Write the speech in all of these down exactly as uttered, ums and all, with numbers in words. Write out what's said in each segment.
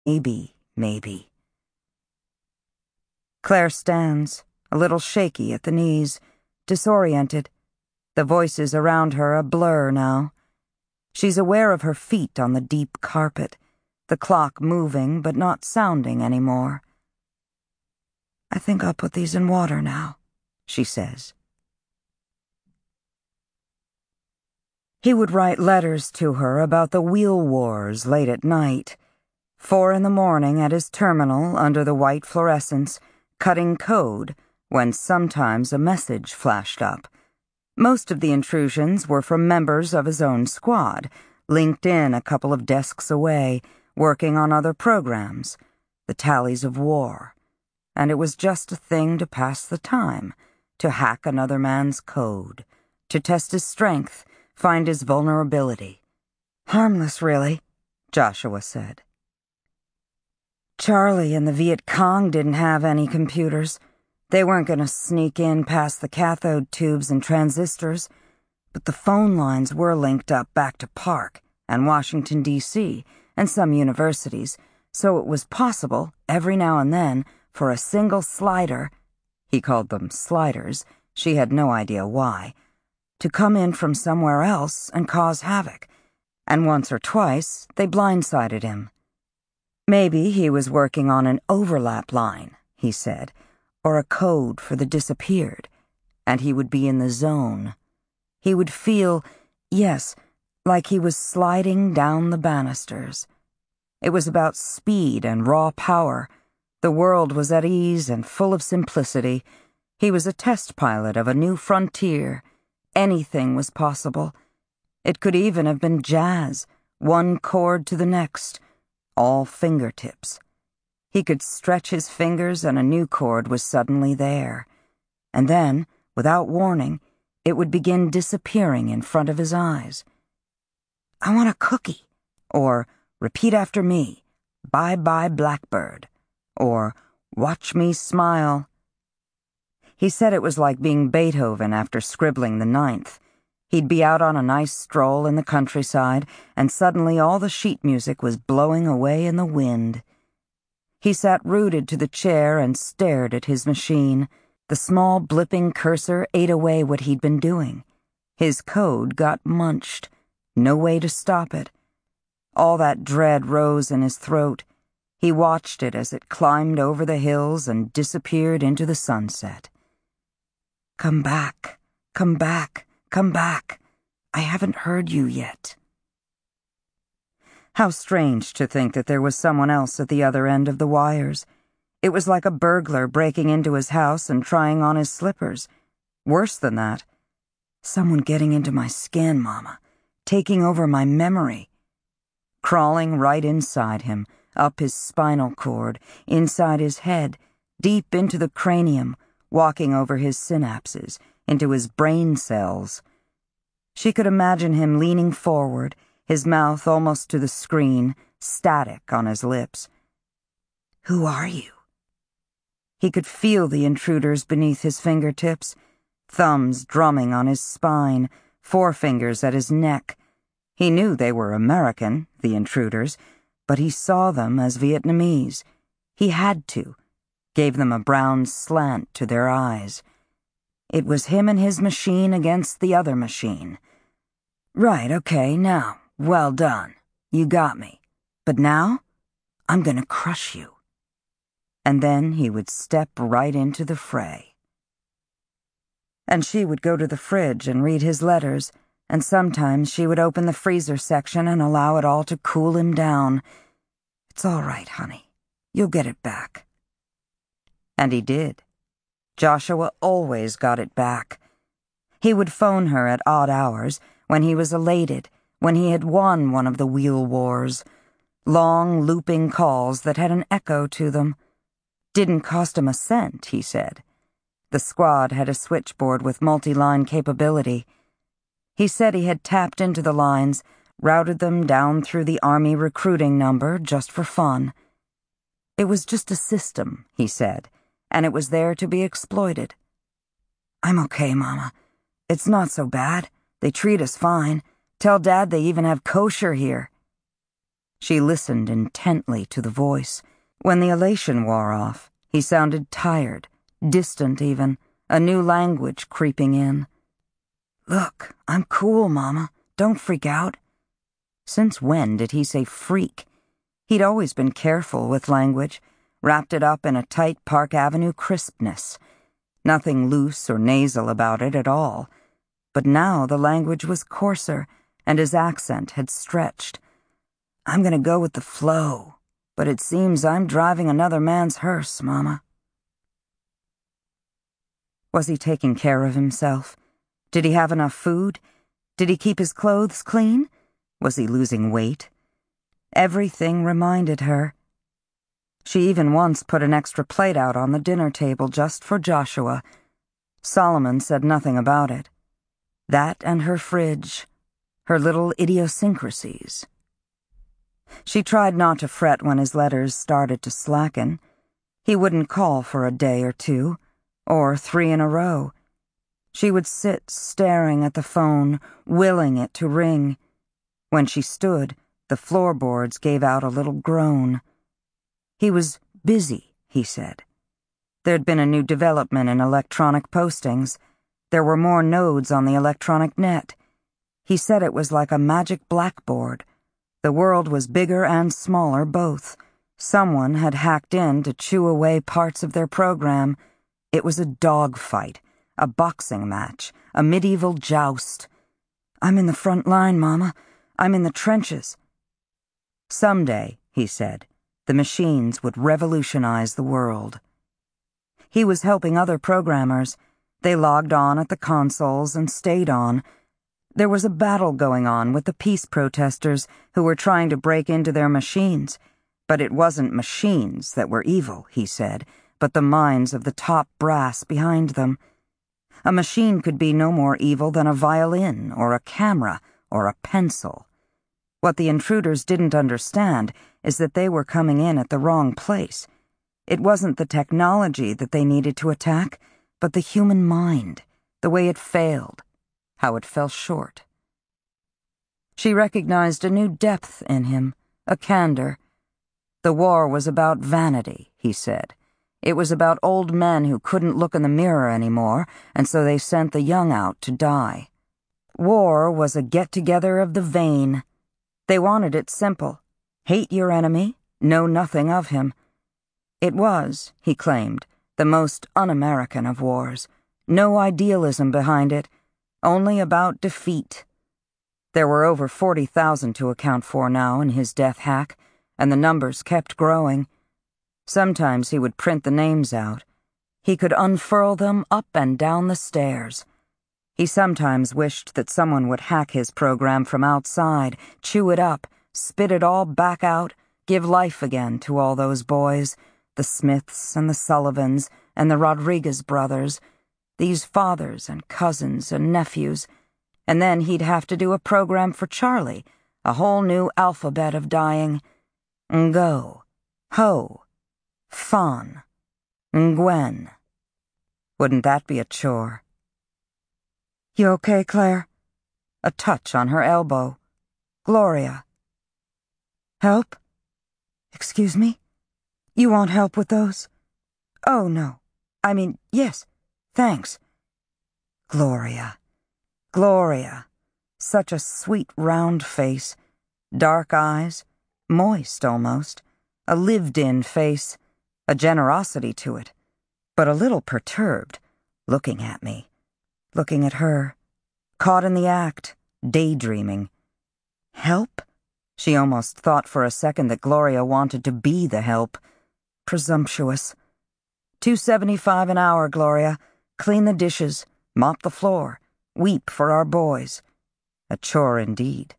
Maybe, maybe. Claire stands, a little shaky at the knees, disoriented, the voices around her a blur now. She's aware of her feet on the deep carpet, the clock moving but not sounding anymore. "I think I'll put these in water now," she says. He would write letters to her about the wheel wars late at night. Four in the morning at his terminal under the white fluorescence, cutting code when sometimes a message flashed up. Most of the intrusions were from members of his own squad, linked in a couple of desks away, working on other programs, the tallies of war. And it was just a thing to pass the time, to hack another man's code, to test his strength, find his vulnerability. Harmless, really, Joshua said. Charlie and the Viet Cong didn't have any computers. They weren't going to sneak in past the cathode tubes and transistors, but the phone lines were linked up back to Park and Washington, D C, and some universities, so it was possible, every now and then, for a single slider, he called them sliders, she had no idea why, to come in from somewhere else and cause havoc, and once or twice they blindsided him. Maybe he was working on an overlap line, he said, or a code for the disappeared, and he would be in the zone. He would feel, yes, like he was sliding down the banisters. It was about speed and raw power. The world was at ease and full of simplicity. He was a test pilot of a new frontier. Anything was possible. It could even have been jazz, one chord to the next, all fingertips. He could stretch his fingers and a new chord was suddenly there. And then, without warning, it would begin disappearing in front of his eyes. "I want a cookie," or "Repeat after me, bye-bye blackbird," or "Watch me smile." He said it was like being Beethoven after scribbling the ninth. He'd be out on a nice stroll in the countryside, and suddenly all the sheet music was blowing away in the wind. He sat rooted to the chair and stared at his machine. The small blipping cursor ate away what he'd been doing. His code got munched. No way to stop it. All that dread rose in his throat. He watched it as it climbed over the hills and disappeared into the sunset. "Come back, come back, come back. I haven't heard you yet." How strange to think that there was someone else at the other end of the wires. It was like a burglar breaking into his house and trying on his slippers. Worse than that. Someone getting into my skin, Mama, taking over my memory. Crawling right inside him, up his spinal cord, inside his head, deep into the cranium, walking over his synapses, into his brain cells. She could imagine him leaning forward, his mouth almost to the screen, static on his lips. "Who are you?" He could feel the intruders beneath his fingertips, thumbs drumming on his spine, forefingers at his neck. He knew they were American, the intruders, but he saw them as Vietnamese. He had to, gave them a brown slant to their eyes. It was him and his machine against the other machine. "Right, okay, now, well done. You got me. But now, I'm gonna crush you." And then he would step right into the fray. And she would go to the fridge and read his letters, and sometimes she would open the freezer section and allow it all to cool him down. "It's all right, honey. You'll get it back." And he did. Joshua always got it back. He would phone her at odd hours, when he was elated, when he had won one of the wheel wars. Long, looping calls that had an echo to them. Didn't cost him a cent, he said. The squad had a switchboard with multi-line capability. He said he had tapped into the lines, routed them down through the Army recruiting number just for fun. It was just a system, he said, and it was there to be exploited. "I'm okay, Mama. It's not so bad. They treat us fine. Tell Dad they even have kosher here." She listened intently to the voice. When the elation wore off, he sounded tired, distant even, a new language creeping in. "Look, I'm cool, Mama. Don't freak out." Since when did he say freak? He'd always been careful with language, wrapped it up in a tight Park Avenue crispness. Nothing loose or nasal about it at all. But now the language was coarser, and his accent had stretched. "I'm gonna go with the flow, but it seems I'm driving another man's hearse, Mama." Was he taking care of himself? Did he have enough food? Did he keep his clothes clean? Was he losing weight? Everything reminded her. She even once put an extra plate out on the dinner table just for Joshua. Solomon said nothing about it. That and her fridge, her little idiosyncrasies. She tried not to fret when his letters started to slacken. He wouldn't call for a day or two, or three in a row. She would sit staring at the phone, willing it to ring. When she stood, the floorboards gave out a little groan. He was busy, he said. There'd been a new development in electronic postings. There were more nodes on the electronic net. He said it was like a magic blackboard. The world was bigger and smaller both. Someone had hacked in to chew away parts of their program. It was a dogfight, a boxing match, a medieval joust. "I'm in the front line, Mama. I'm in the trenches." Someday, he said, the machines would revolutionize the world. He was helping other programmers. They logged on at the consoles and stayed on. There was a battle going on with the peace protesters who were trying to break into their machines. But it wasn't machines that were evil, he said, but the minds of the top brass behind them. A machine could be no more evil than a violin or a camera or a pencil. What the intruders didn't understand is that they were coming in at the wrong place. It wasn't the technology that they needed to attack, but the human mind, the way it failed, how it fell short. She recognized a new depth in him, a candor. The war was about vanity, he said. It was about old men who couldn't look in the mirror anymore, and so they sent the young out to die. War was a get-together of the vain. They wanted it simple. Hate your enemy, know nothing of him. It was, he claimed, the most un-American of wars. No idealism behind it, only about defeat. There were over forty thousand to account for now in his death hack, and the numbers kept growing. Sometimes he would print the names out. He could unfurl them up and down the stairs. He sometimes wished that someone would hack his program from outside, chew it up, spit it all back out, give life again to all those boys, the Smiths and the Sullivans and the Rodriguez brothers, these fathers and cousins and nephews, and then he'd have to do a program for Charlie, a whole new alphabet of dying. Ngo, Ho, Fawn, Ngwen. Wouldn't that be a chore? "You okay, Claire?" A touch on her elbow. "Gloria." "Help? Excuse me? You want help with those?" "Oh, no. I mean, yes. Thanks." Gloria. Gloria. Such a sweet round face. Dark eyes. Moist, almost. A lived-in face. A generosity to it. But a little perturbed. Looking at me. Looking at her. Caught in the act. Daydreaming. Help? She almost thought for a second that Gloria wanted to be the help. Presumptuous. Two seventy-five an hour, Gloria. Clean the dishes. Mop the floor. Weep for our boys. A chore indeed.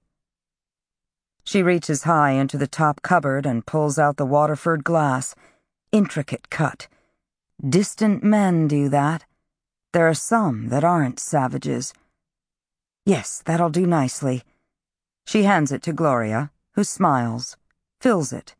She reaches high into the top cupboard and pulls out the Waterford glass. Intricate cut. Distant men do that. There are some that aren't savages. Yes, that'll do nicely. She hands it to Gloria, who smiles, fills it.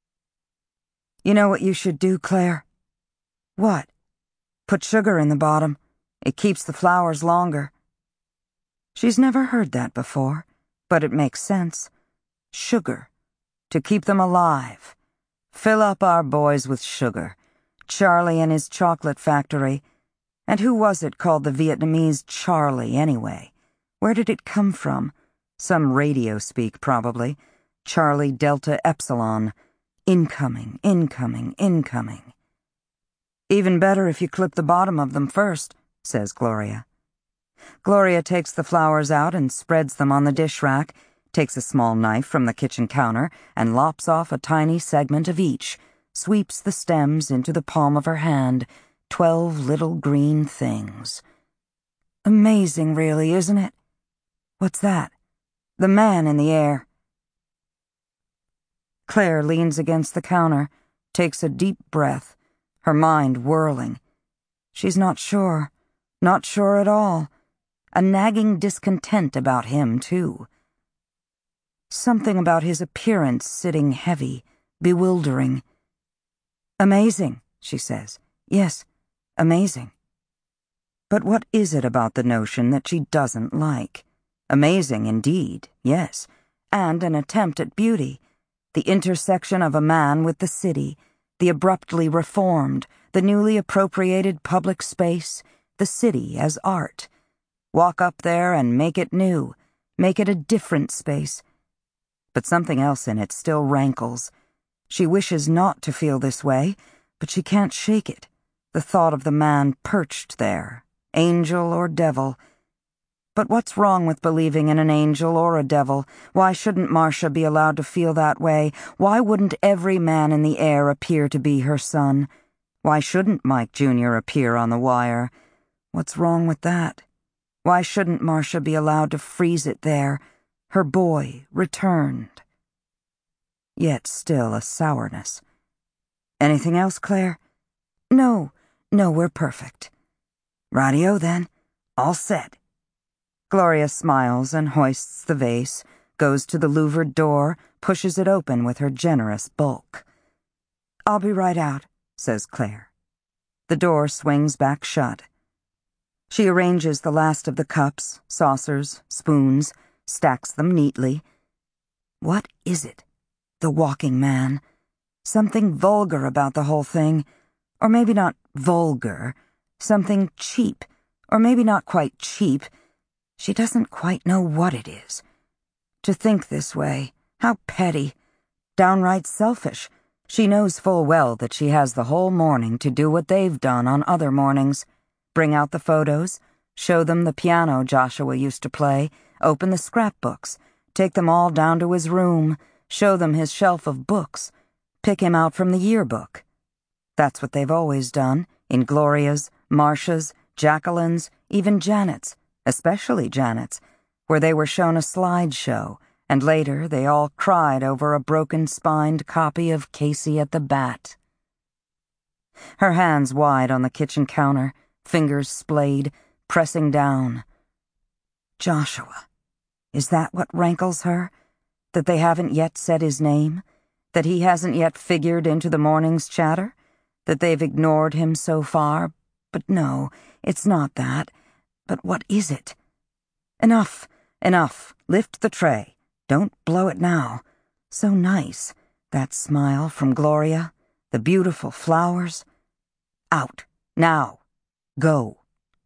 "You know what you should do, Claire?" "What?" "Put sugar in the bottom. It keeps the flowers longer." She's never heard that before, but it makes sense. Sugar. to keep them alive. Fill up our boys with sugar. Charlie and his chocolate factory. And who was it called the Vietnamese Charlie, anyway? Where did it come from? Some radio speak, probably. Charlie Delta Epsilon. Incoming, incoming, incoming. Even better if you clip the bottom of them first, says Gloria. Gloria takes the flowers out and spreads them on the dish rack, takes a small knife from the kitchen counter and lops off a tiny segment of each, sweeps the stems into the palm of her hand, twelve little green things. Amazing, really, isn't it? What's that? The man in the air. Claire leans against the counter, takes a deep breath, her mind whirling. She's not sure, not sure at all. A nagging discontent about him, too. Something about his appearance sitting heavy, bewildering. Amazing, she says. Yes, amazing. But what is it about the notion that she doesn't like? Amazing indeed, yes, and an attempt at beauty. The intersection of a man with the city, the abruptly reformed, the newly appropriated public space, the city as art. Walk up there and make it new, make it a different space. But something else in it still rankles. She wishes not to feel this way, but she can't shake it. The thought of the man perched there, angel or devil. But what's wrong with believing in an angel or a devil? Why shouldn't Marcia be allowed to feel that way? Why wouldn't every man in the air appear to be her son? Why shouldn't Mike Junior appear on the wire? What's wrong with that? Why shouldn't Marcia be allowed to freeze it there, her boy returned? Yet still a sourness. Anything else, Claire? No, no, we're perfect. Radio, then. All set. Gloria smiles and hoists the vase, goes to the louvered door, pushes it open with her generous bulk. I'll be right out, says Claire. The door swings back shut. She arranges the last of the cups, saucers, spoons, stacks them neatly. What is it? The walking man. Something vulgar about the whole thing. Or maybe not vulgar. Something cheap. Or maybe not quite cheap. She doesn't quite know what it is. To think this way, how petty. Downright selfish. She knows full well that she has the whole morning to do what they've done on other mornings. Bring out the photos, show them the piano Joshua used to play, open the scrapbooks, take them all down to his room, show them his shelf of books, pick him out from the yearbook. That's what they've always done, in Gloria's, Marcia's, Jacqueline's, even Janet's, especially Janet's, where they were shown a slideshow, and later they all cried over a broken-spined copy of Casey at the Bat. Her hands wide on the kitchen counter, fingers splayed, pressing down. Joshua. Is that what rankles her? That they haven't yet said his name? That he hasn't yet figured into the morning's chatter? That they've ignored him so far? But no, it's not that. But what is it? Enough, enough. Lift the tray. Don't blow it now. So nice. That smile from Gloria. The beautiful flowers. Out. Now. Go.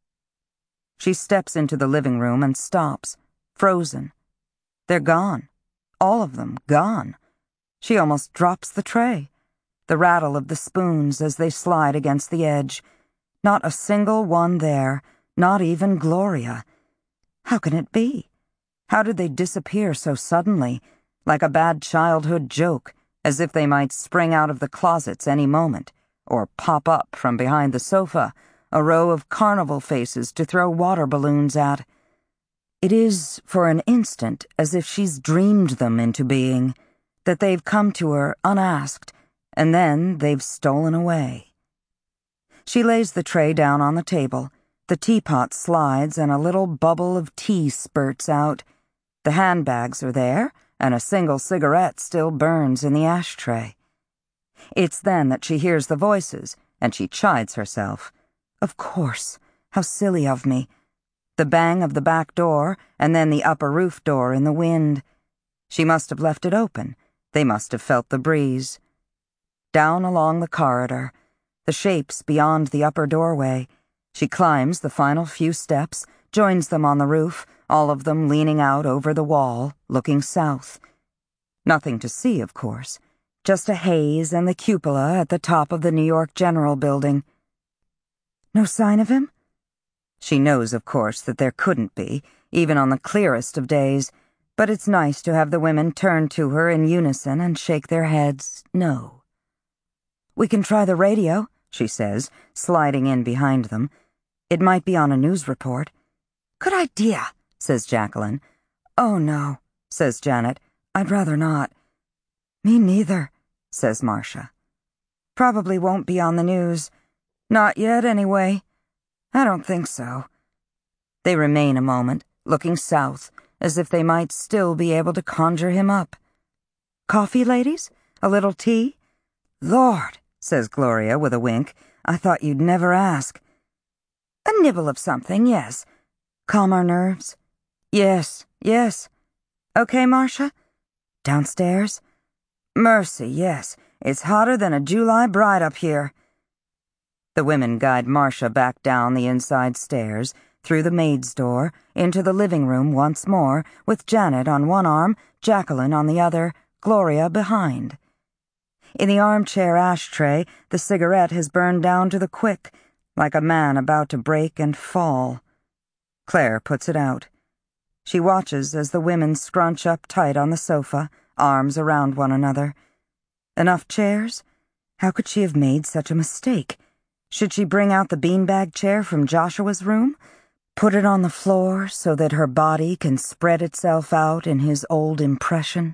She steps into the living room and stops, frozen. They're gone. All of them gone. She almost drops the tray. The rattle of the spoons as they slide against the edge. Not a single one there, not even Gloria. How can it be? How did they disappear so suddenly, like a bad childhood joke, as if they might spring out of the closets any moment, or pop up from behind the sofa, a row of carnival faces to throw water balloons at? It is, for an instant, as if she's dreamed them into being, that they've come to her unasked, and then they've stolen away. She lays the tray down on the table. The teapot slides and a little bubble of tea spurts out. The handbags are there, and a single cigarette still burns in the ashtray. It's then that she hears the voices, and she chides herself. Of course. How silly of me. The bang of the back door, and then the upper roof door in the wind. She must have left it open, They must have felt the breeze. Down along the corridor, the shapes beyond the upper doorway, she climbs the final few steps, joins them on the roof, all of them leaning out over the wall, looking south. Nothing to see, of course, just a haze and the cupola at the top of the New York General Building. No sign of him? She knows, of course, that there couldn't be, even on the clearest of days, but it's nice to have the women turn to her in unison and shake their heads no. We can try the radio, she says, sliding in behind them. It might be on a news report. Good idea, says Jacqueline. Oh, no, says Janet. I'd rather not. Me neither, says Marcia. Probably won't be on the news. Not yet, anyway. I don't think so. They remain a moment, looking south, as if they might still be able to conjure him up. Coffee, ladies? A little tea? Lord, says Gloria with a wink. I thought you'd never ask. A nibble of something, yes. Calm our nerves? Yes, yes. Okay, Marcia? Downstairs? Mercy, yes. It's hotter than a July bride up here. The women guide Marcia back down the inside stairs, through the maid's door, into the living room once more, with Janet on one arm, Jacqueline on the other, Gloria behind. In the armchair ashtray, the cigarette has burned down to the quick, like a man about to break and fall. Claire puts it out. She watches as the women scrunch up tight on the sofa, arms around one another. Enough chairs? How could she have made such a mistake? Should she bring out the beanbag chair from Joshua's room? Put it on the floor so that her body can spread itself out in his old impression?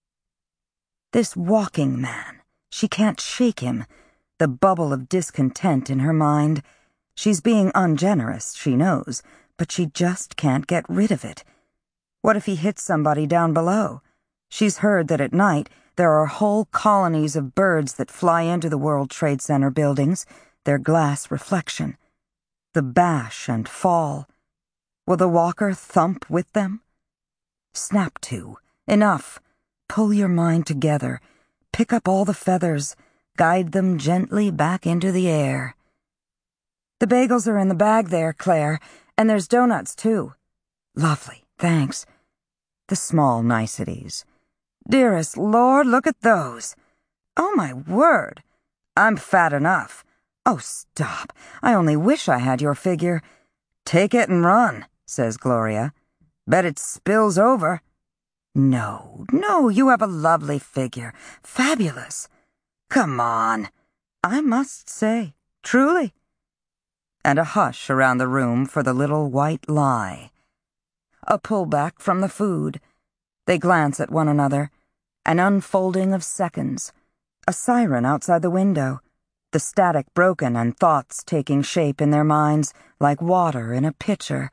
This walking man, she can't shake him, the bubble of discontent in her mind. She's being ungenerous, she knows, but she just can't get rid of it. What if he hits somebody down below? She's heard that at night there are whole colonies of birds that fly into the World Trade Center buildings, their glass reflection. The bash and fall. Will the walker thump with them? Snap to. Enough. Pull your mind together. Pick up all the feathers. Guide them gently back into the air. The bagels are in the bag there, Claire, and there's donuts, too. Lovely, thanks. The small niceties. Dearest Lord, look at those. Oh, my word. I'm fat enough. Oh, stop. I only wish I had your figure. Take it and run, says Gloria. Bet it spills over. No, no, you have a lovely figure. Fabulous. Come on. I must say, truly. And a hush around the room for the little white lie. A pullback from the food. They glance at one another. An unfolding of seconds. A siren outside the window. The static broken and thoughts taking shape in their minds like water in a pitcher.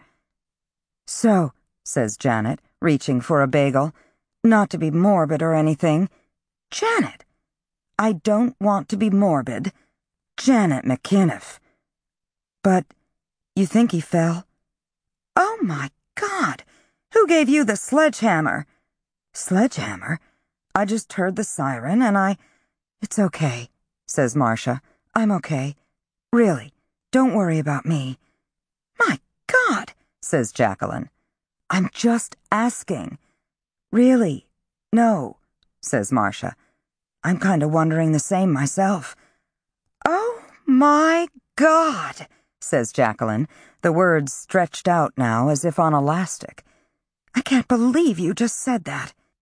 So, says Janet, reaching for a bagel, not to be morbid or anything. Janet! I don't want to be morbid. Janet McInniff. But you think he fell? Oh, my God! Who gave you the sledgehammer? Sledgehammer? I just heard the siren and I... It's okay, says Marcia. I'm okay. Really, don't worry about me. My God, says Jacqueline. I'm just asking. Really, no, says Marcia. I'm kind of wondering the same myself. Oh, my God, says Jacqueline, the words stretched out now as if on elastic. I can't believe you just said that.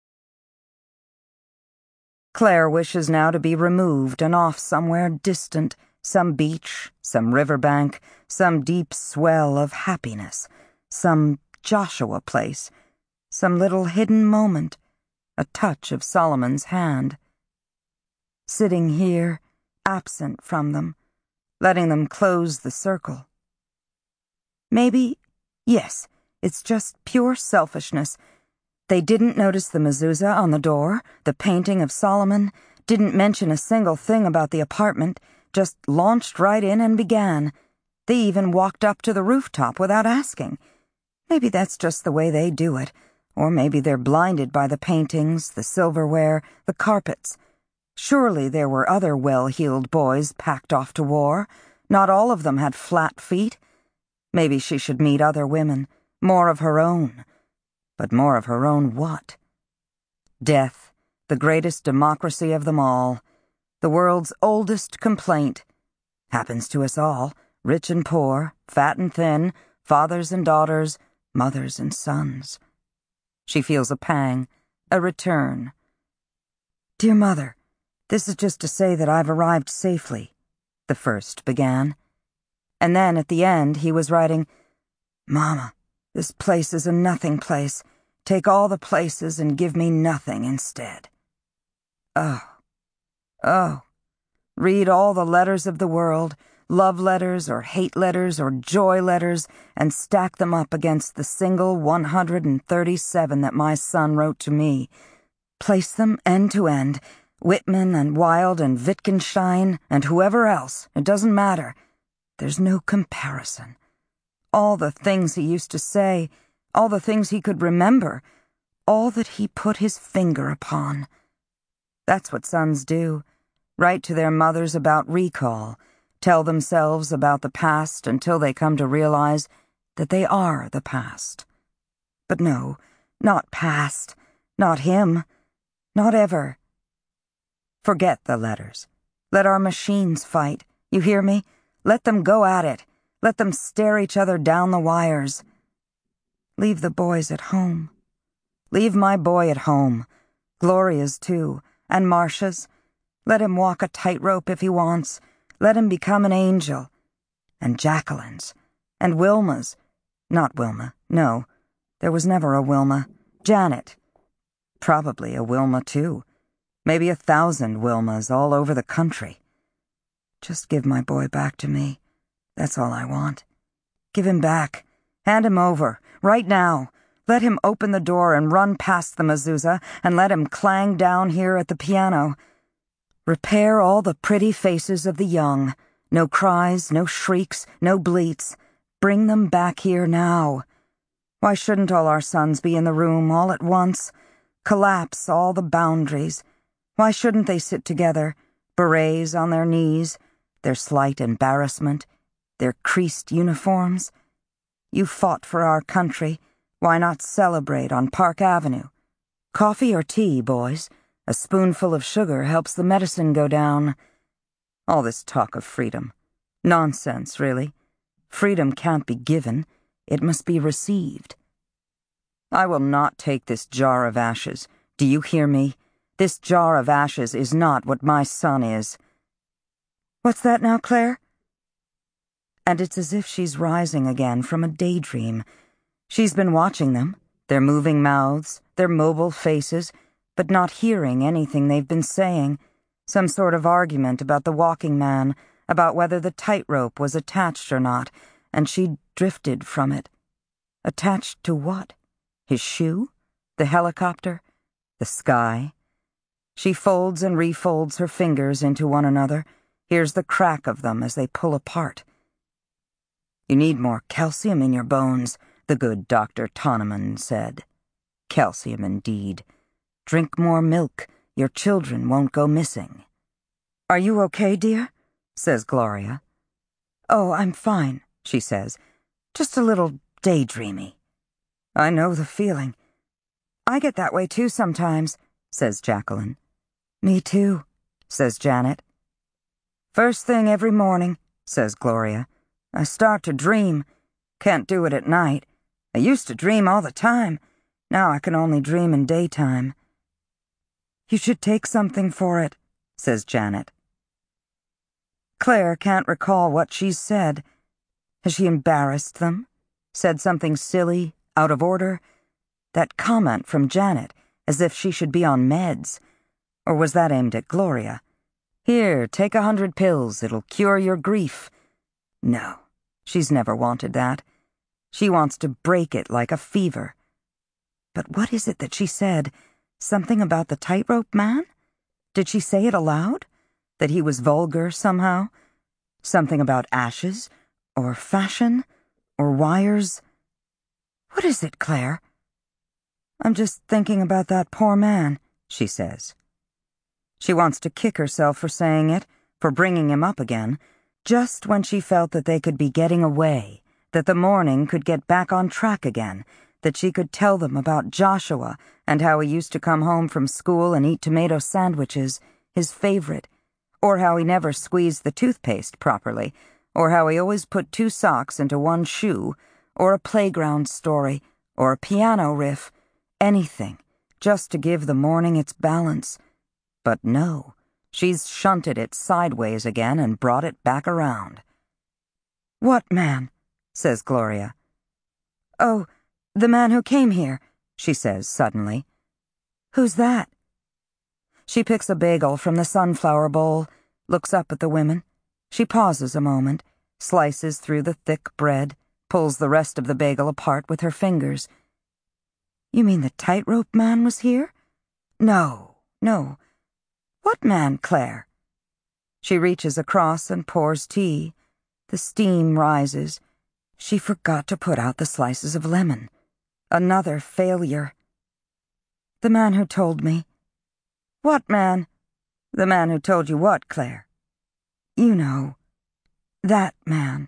Claire wishes now to be removed and off somewhere distant, some beach, some riverbank, some deep swell of happiness, some Joshua place, some little hidden moment, a touch of Solomon's hand. Sitting here, absent from them, letting them close the circle. Maybe, yes, it's just pure selfishness. They didn't notice the mezuzah on the door, the painting of Solomon, didn't mention a single thing about the apartment, just launched right in and began. They even walked up to the rooftop without asking. Maybe that's just the way they do it, Or maybe they're blinded by the paintings, the silverware, the carpets. Surely there were other well-heeled boys packed off to war. Not all of them had flat feet. Maybe she should meet other women, more of her own. But more of her own what? Death, the greatest democracy of them all. The world's oldest complaint. Happens to us all, rich and poor, fat and thin, fathers and daughters, mothers and sons. She feels a pang, a return. Dear Mother, this is just to say that I've arrived safely, the first began. And then at the end he was writing, Mama, this place is a nothing place. Take all the places and give me nothing instead. Oh, oh, read all the letters of the world, love letters or hate letters or joy letters, and stack them up against the single one hundred thirty-seven that my son wrote to me. Place them end to end, Whitman and Wilde and Wittgenstein and whoever else, it doesn't matter. There's no comparison. All the things he used to say, all the things he could remember, all that he put his finger upon. That's what sons do. Write to their mothers about recall, tell themselves about the past until they come to realize that they are the past. But no, not past, not him, not ever. Forget the letters. Let our machines fight. You hear me? Let them go at it. Let them stare each other down the wires. Leave the boys at home. Leave my boy at home. Gloria's too, and Marcia's. Let him walk a tightrope if he wants. Let him become an angel. And Jacqueline's. And Wilma's. Not Wilma, no. There was never a Wilma. Janet. Probably a Wilma, too. Maybe a thousand Wilmas all over the country. Just give my boy back to me. That's all I want. Give him back. Hand him over. Right now. Let him open the door and run past the mezuzah, and let him clang down here at the piano. Repair all the pretty faces of the young. No cries, no shrieks, no bleats. Bring them back here now. Why shouldn't all our sons be in the room all at once? Collapse all the boundaries. Why shouldn't they sit together, berets on their knees, their slight embarrassment, their creased uniforms? You fought for our country. Why not celebrate on Park Avenue? Coffee or tea, boys? A spoonful of sugar helps the medicine go down. All this talk of freedom. Nonsense, really. Freedom can't be given. It must be received. I will not take this jar of ashes. Do you hear me? This jar of ashes is not what my son is. What's that now, Claire? And it's as if she's rising again from a daydream. She's been watching them, their moving mouths, their mobile faces, but not hearing anything they've been saying. Some sort of argument about the walking man, about whether the tightrope was attached or not, and she'd drifted from it. Attached to what? His shoe? The helicopter? The sky? She folds and refolds her fingers into one another, hears the crack of them as they pull apart. You need more calcium in your bones, the good Doctor Tonneman said. Calcium, indeed. Drink more milk. Your children won't go missing. Are you okay, dear? Says Gloria. Oh, I'm fine, she says. Just a little daydreamy. I know the feeling. I get that way too sometimes, says Jacqueline. Me too, says Janet. First thing every morning, says Gloria. I start to dream. Can't do it at night. I used to dream all the time. Now I can only dream in daytime. You should take something for it, says Janet. Claire can't recall what she's said. Has she embarrassed them? Said something silly, out of order? That comment from Janet, as if she should be on meds. Or was that aimed at Gloria? Here, take a hundred pills, it'll cure your grief. No, she's never wanted that. She wants to break it like a fever. But what is it that she said? Something about the tightrope man? Did she say it aloud? That he was vulgar somehow? Something about ashes? Or fashion? Or wires? What is it, Claire? I'm just thinking about that poor man, she says. She wants to kick herself for saying it, for bringing him up again, just when she felt that they could be getting away, that the morning could get back on track again, that she could tell them about Joshua and how he used to come home from school and eat tomato sandwiches, his favorite, or how he never squeezed the toothpaste properly, or how he always put two socks into one shoe, or a playground story, or a piano riff, anything, just to give the morning its balance. But no, she's shunted it sideways again and brought it back around. "What man?" says Gloria. "Oh, the man who came here," she says suddenly. "Who's that?" She picks a bagel from the sunflower bowl, looks up at the women. She pauses a moment, slices through the thick bread, pulls the rest of the bagel apart with her fingers. "You mean the tightrope man was here?" "No, no. What man, Claire?" She reaches across and pours tea. The steam rises. She forgot to put out the slices of lemon. Another failure. "The man who told me." "What man?" "The man who told you what, Claire?" "You know. That man."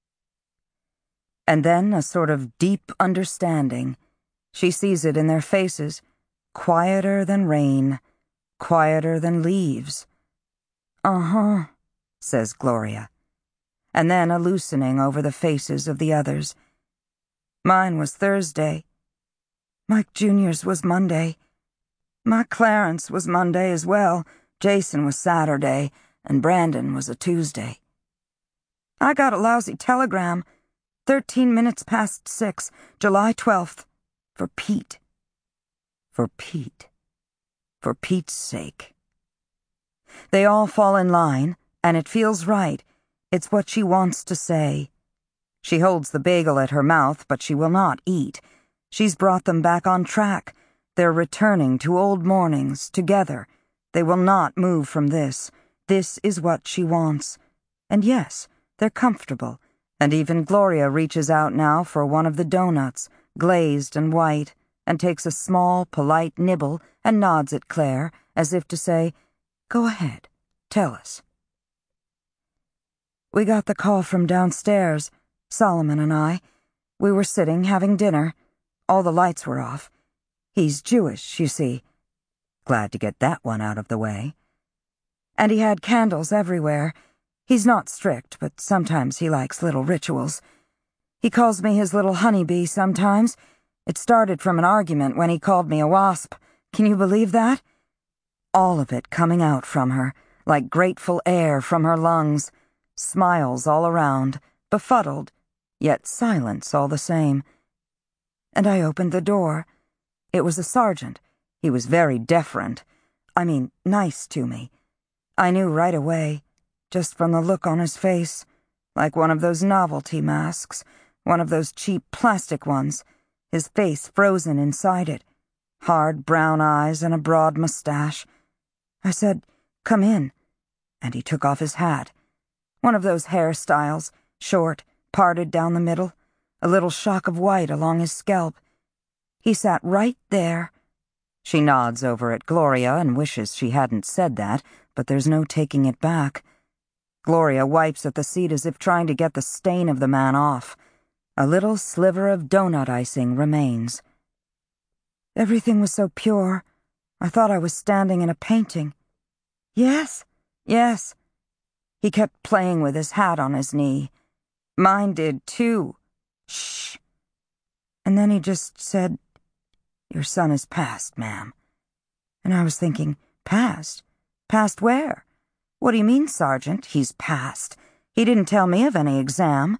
And then a sort of deep understanding. She sees it in their faces, quieter than rain, quieter than leaves. "Uh-huh," says Gloria. And then a loosening over the faces of the others. "Mine was Thursday. Mike Junior's was Monday. My Clarence was Monday as well. Jason was Saturday, and Brandon was a Tuesday. I got a lousy telegram, thirteen minutes past six, July twelfth, for Pete. For Pete. For Pete's sake." They all fall in line, and it feels right. It's what she wants to say. She holds the bagel at her mouth, but she will not eat. She's brought them back on track. They're returning to old mornings, together. They will not move from this. This is what she wants. And yes, they're comfortable, and even Gloria reaches out now for one of the doughnuts, glazed and white, and takes a small, polite nibble and nods at Claire, as if to say, "Go ahead, tell us." "We got the call from downstairs, Solomon and I. We were sitting, having dinner. All the lights were off. He's Jewish, you see." Glad to get that one out of the way. "And he had candles everywhere. He's not strict, but sometimes he likes little rituals. He calls me his little honeybee sometimes. It started from an argument when he called me a wasp. Can you believe that?" All of it coming out from her, like grateful air from her lungs. Smiles all around, befuddled, yet silence all the same. And I opened the door. It was a sergeant. He was very deferent. I mean, nice to me. I knew right away, just from the look on his face, like one of those novelty masks, one of those cheap plastic ones, his face frozen inside it, hard brown eyes and a broad mustache. I said, "Come in," and he took off his hat. One of those hairstyles, short, parted down the middle, a little shock of white along his scalp. He sat right there. She nods over at Gloria and wishes she hadn't said that, but there's no taking it back. Gloria wipes at the seat as if trying to get the stain of the man off. A little sliver of donut icing remains. "Everything was so pure. I thought I was standing in a painting." "Yes, yes." He kept playing with his hat on his knee. "Mine did, too." "Shh." And then he just said, "Your son is past, ma'am." And I was thinking, past? Past where? "What do you mean, Sergeant? He's past. He didn't tell me of any exam."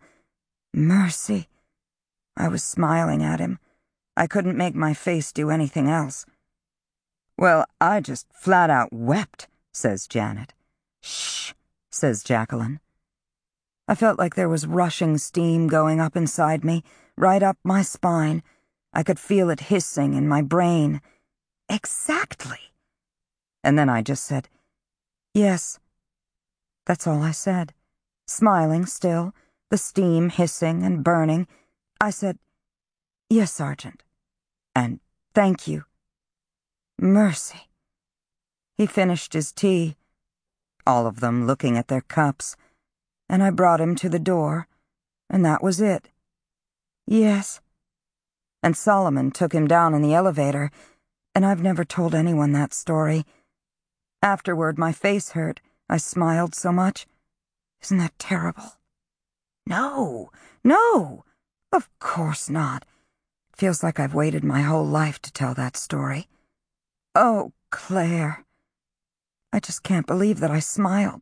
Mercy. I was smiling at him. I couldn't make my face do anything else. "Well, I just flat out wept," says Janet. "Shh," says Jacqueline. I felt like there was rushing steam going up inside me, right up my spine. I could feel it hissing in my brain. Exactly. And then I just said, "Yes." That's all I said. Smiling still, the steam hissing and burning. I said, "Yes, Sergeant." And Thank you. Mercy. He finished his tea, all of them looking at their cups, and I brought him to the door, and that was it. Yes. And Solomon took him down in the elevator, and I've never told anyone that story. Afterward, my face hurt. I smiled so much. Isn't that terrible? No, no, of course not. Feels like I've waited my whole life to tell that story. Oh, Claire. I just can't believe that I smiled.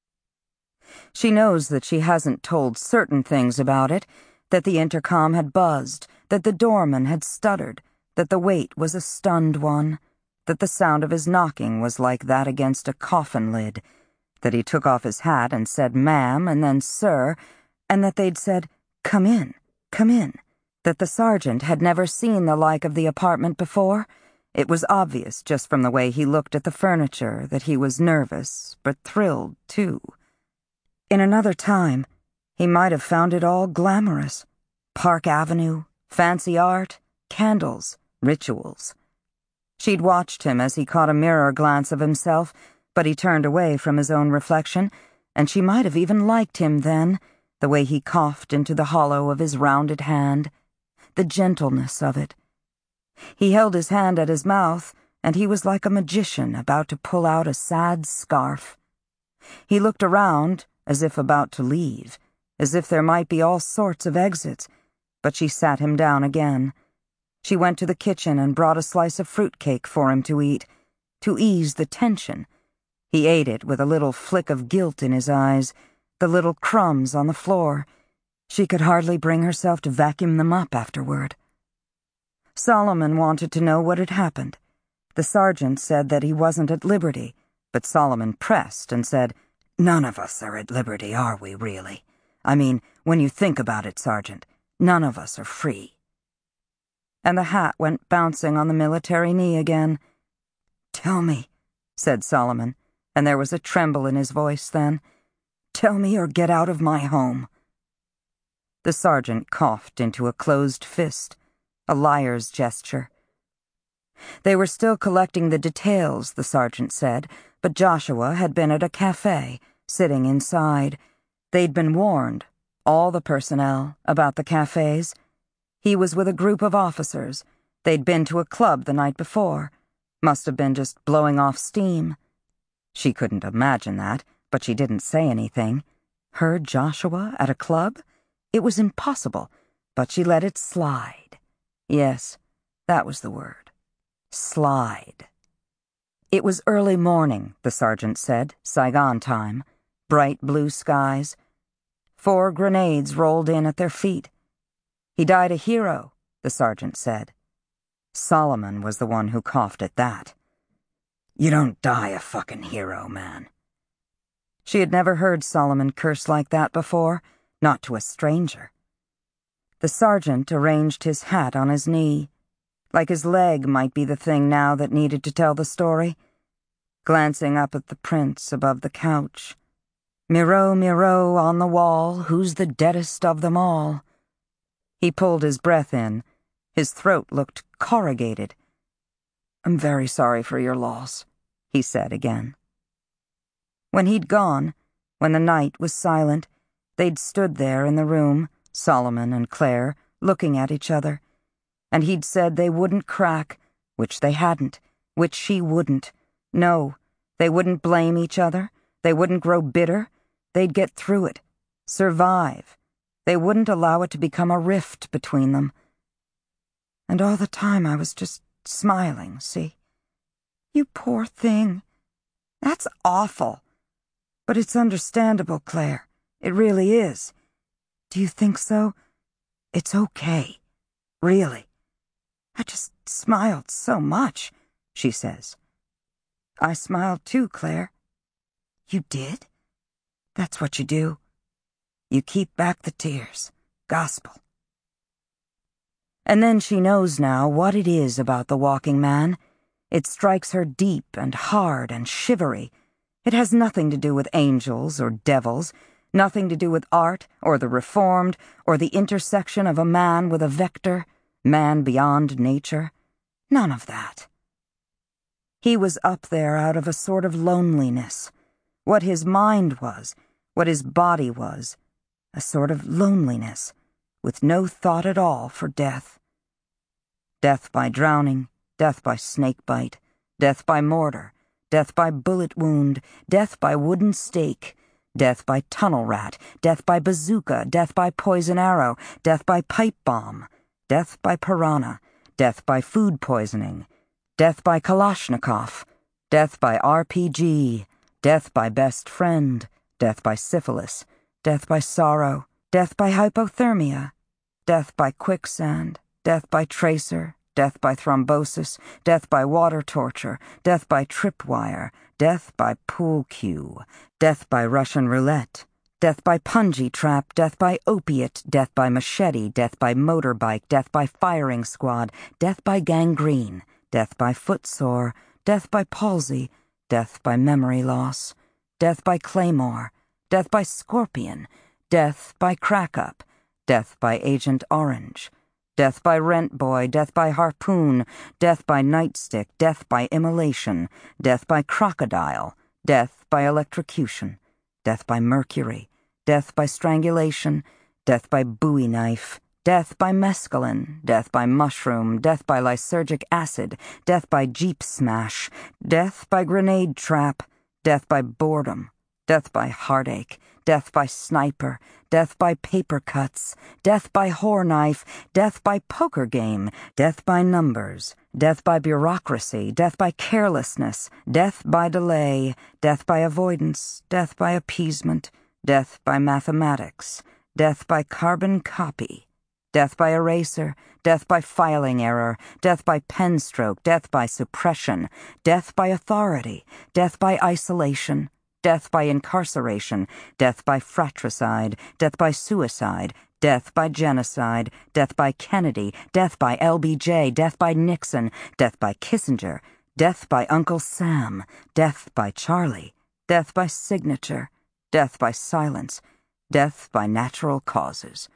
She knows that she hasn't told certain things about it, that the intercom had buzzed, that the doorman had stuttered, that the wait was a stunned one, that the sound of his knocking was like that against a coffin lid, that he took off his hat and said ma'am and then sir, and that they'd said, come in, come in, that the sergeant had never seen the like of the apartment before. It was obvious just from the way he looked at the furniture that he was nervous, but thrilled, too. In another time, he might have found it all glamorous. Park Avenue, fancy art, candles, rituals. She'd watched him as he caught a mirror glance of himself, but he turned away from his own reflection, and she might have even liked him then, the way he coughed into the hollow of his rounded hand, the gentleness of it. He held his hand at his mouth, and he was like a magician about to pull out a sad scarf. He looked around, as if about to leave, as if there might be all sorts of exits, but she sat him down again. She went to the kitchen and brought a slice of fruitcake for him to eat, to ease the tension. He ate it with a little flick of guilt in his eyes, the little crumbs on the floor. She could hardly bring herself to vacuum them up afterward. Solomon wanted to know what had happened. The sergeant said that he wasn't at liberty, but Solomon pressed and said, none of us are at liberty, are we, really? I mean, when you think about it, Sergeant, none of us are free. And the hat went bouncing on the military knee again. Tell me, said Solomon, and there was a tremble in his voice then. Tell me or get out of my home. The sergeant coughed into a closed fist, a liar's gesture. They were still collecting the details, the sergeant said, but Joshua had been at a cafe, sitting inside. They'd been warned, all the personnel, about the cafes. He was with a group of officers. They'd been to a club the night before. Must have been just blowing off steam. She couldn't imagine that, but she didn't say anything. Her Joshua at a club? It was impossible, but she let it slide. Yes, that was the word. Slide. It was early morning, the sergeant said, Saigon time. Bright blue skies. Four grenades rolled in at their feet. He died a hero, the sergeant said. Solomon was the one who coughed at that. You don't die a fucking hero, man. She had never heard Solomon curse like that before, not to a stranger. The sergeant arranged his hat on his knee, like his leg might be the thing now that needed to tell the story, glancing up at the prints above the couch. Miro, Miro, on the wall, who's the deadest of them all? He pulled his breath in. His throat looked corrugated. I'm very sorry for your loss, he said again. When he'd gone, when the night was silent, they'd stood there in the room, Solomon and Claire, looking at each other, and he'd said they wouldn't crack, which they hadn't, which she wouldn't. No, they wouldn't blame each other, they wouldn't grow bitter, they'd get through it, survive. They wouldn't allow it to become a rift between them. And all the time I was just smiling, see? You poor thing. That's awful. But it's understandable, Claire. It really is. Do you think so? It's okay. Really. I just smiled so much, she says. I smiled too, Claire. You did? That's what you do. You keep back the tears. Gospel. And then she knows now what it is about the walking man. It strikes her deep and hard and shivery. It has nothing to do with angels or devils, nothing to do with art or the reformed or the intersection of a man with a vector, man beyond nature. None of that. He was up there out of a sort of loneliness. What his mind was, what his body was, a sort of loneliness, with no thought at all for death. Death by drowning, death by snake bite, death by mortar, death by bullet wound, death by wooden stake, death by tunnel rat, death by bazooka, death by poison arrow, death by pipe bomb, death by piranha, death by food poisoning, death by Kalashnikov, death by R P G, death by best friend, death by syphilis, death by sorrow, death by hypothermia, death by quicksand, death by tracer, death by thrombosis, death by water torture, death by tripwire, death by pool cue, death by Russian roulette, death by punji trap, death by opiate, death by machete, death by motorbike, death by firing squad, death by gangrene, death by footsore, death by palsy, death by memory loss, death by claymore, death by scorpion, death by crack-up, death by Agent Orange, death by rent boy, death by harpoon, death by nightstick, death by immolation, death by crocodile, death by electrocution, death by mercury, death by strangulation, death by bowie knife, death by mescaline, death by mushroom, death by lysergic acid, death by jeep smash, death by grenade trap, death by boredom, death by heartache, death by sniper, death by paper cuts, death by whore knife, death by poker game, death by numbers, death by bureaucracy, death by carelessness, death by delay, death by avoidance, death by appeasement, death by mathematics, death by carbon copy, death by eraser, death by filing error, death by pen stroke, death by suppression, death by authority, death by isolation, death by incarceration, death by fratricide, death by suicide, death by genocide, death by Kennedy, death by L B J, death by Nixon, death by Kissinger, death by Uncle Sam, death by Charlie, death by signature, death by silence, death by natural causes.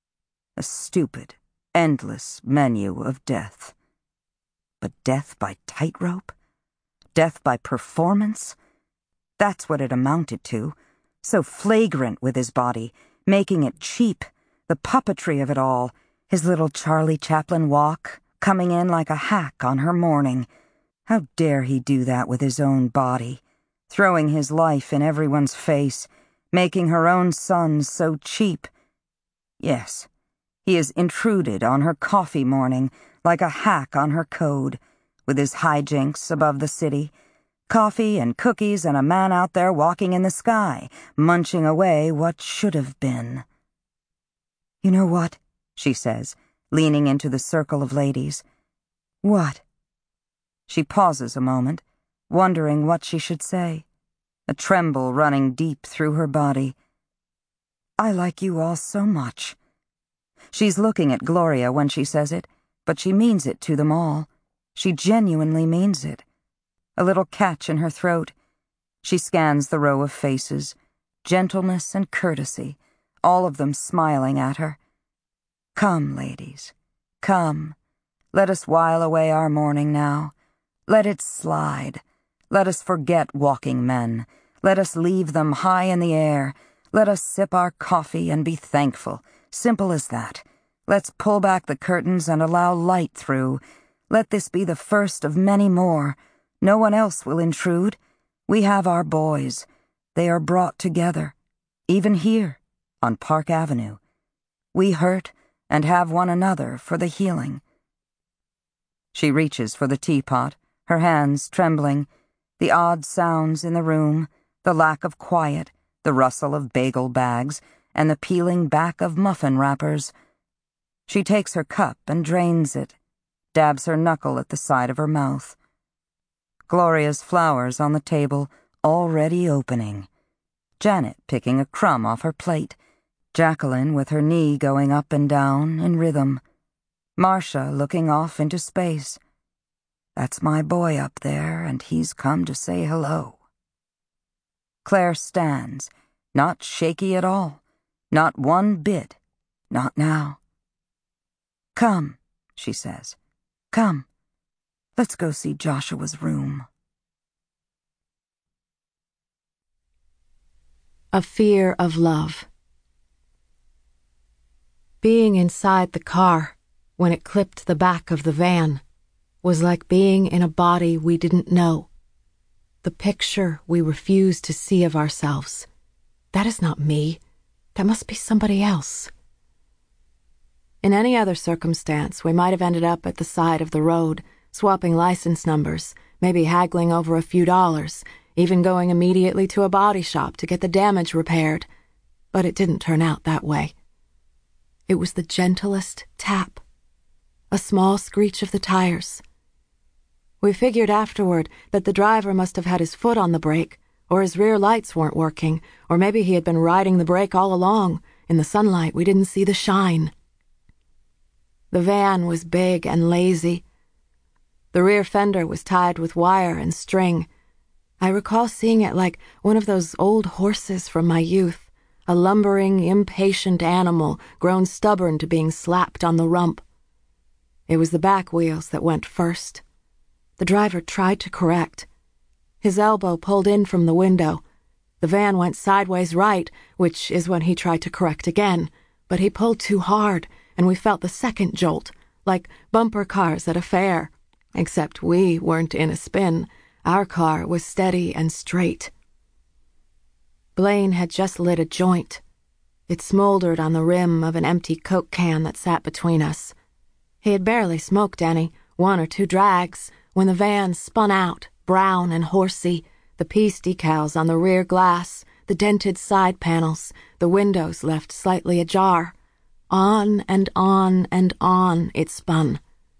A stupid, endless menu of death. But death by tightrope? Death by performance? That's what it amounted to. So flagrant with his body, making it cheap, the puppetry of it all, his little Charlie Chaplin walk, coming in like a hack on her morning. How dare he do that with his own body, throwing his life in everyone's face, making her own sons so cheap. Yes, he has intruded on her coffee morning like a hack on her code, with his hijinks above the city, coffee and cookies and a man out there walking in the sky, munching away what should have been. "You know what?" she says, leaning into the circle of ladies. "What?" She pauses a moment, wondering what she should say, a tremble running deep through her body. "I like you all so much." She's looking at Gloria when she says it, but she means it to them all. She genuinely means it. A little catch in her throat. She scans the row of faces, gentleness and courtesy, all of them smiling at her. "Come, ladies, come. Let us while away our morning now. Let it slide. Let us forget walking men. Let us leave them high in the air. Let us sip our coffee and be thankful. Simple as that. Let's pull back the curtains and allow light through. Let this be the first of many more. No one else will intrude. We have our boys. They are brought together. Even here, on Park Avenue. We hurt and have one another for the healing." She reaches for the teapot, her hands trembling, the odd sounds in the room, the lack of quiet, the rustle of bagel bags, and the peeling back of muffin wrappers. She takes her cup and drains it, dabs her knuckle at the side of her mouth. Gloria's flowers on the table, already opening. Janet picking a crumb off her plate. Jacqueline with her knee going up and down in rhythm. Marcia looking off into space. That's my boy up there, and he's come to say hello. Claire stands, not shaky at all, not one bit, not now. "Come," she says, "come." Let's go see Joshua's room. A fear of love. Being inside the car, when it clipped the back of the van, was like being in a body we didn't know. The picture we refused to see of ourselves. That is not me. That must be somebody else. In any other circumstance, we might have ended up at the side of the road, swapping license numbers, maybe haggling over a few dollars, even going immediately to a body shop to get the damage repaired. But it didn't turn out that way. It was the gentlest tap, a small screech of the tires. We figured afterward that the driver must have had his foot on the brake, or his rear lights weren't working, or maybe he had been riding the brake all along. In the sunlight, we didn't see the shine. The van was big and lazy. The rear fender was tied with wire and string. I recall seeing it like one of those old horses from my youth, a lumbering, impatient animal grown stubborn to being slapped on the rump. It was the back wheels that went first. The driver tried to correct. His elbow pulled in from the window. The van went sideways right, which is when he tried to correct again, but he pulled too hard, and we felt the second jolt, like bumper cars at a fair. Except we weren't in a spin. Our car was steady and straight. Blaine had just lit a joint. It smoldered on the rim of an empty Coke can that sat between us. He had barely smoked any, one or two drags, when the van spun out, brown and horsey, the peace decals on the rear glass, the dented side panels, the windows left slightly ajar. On and on and on it spun.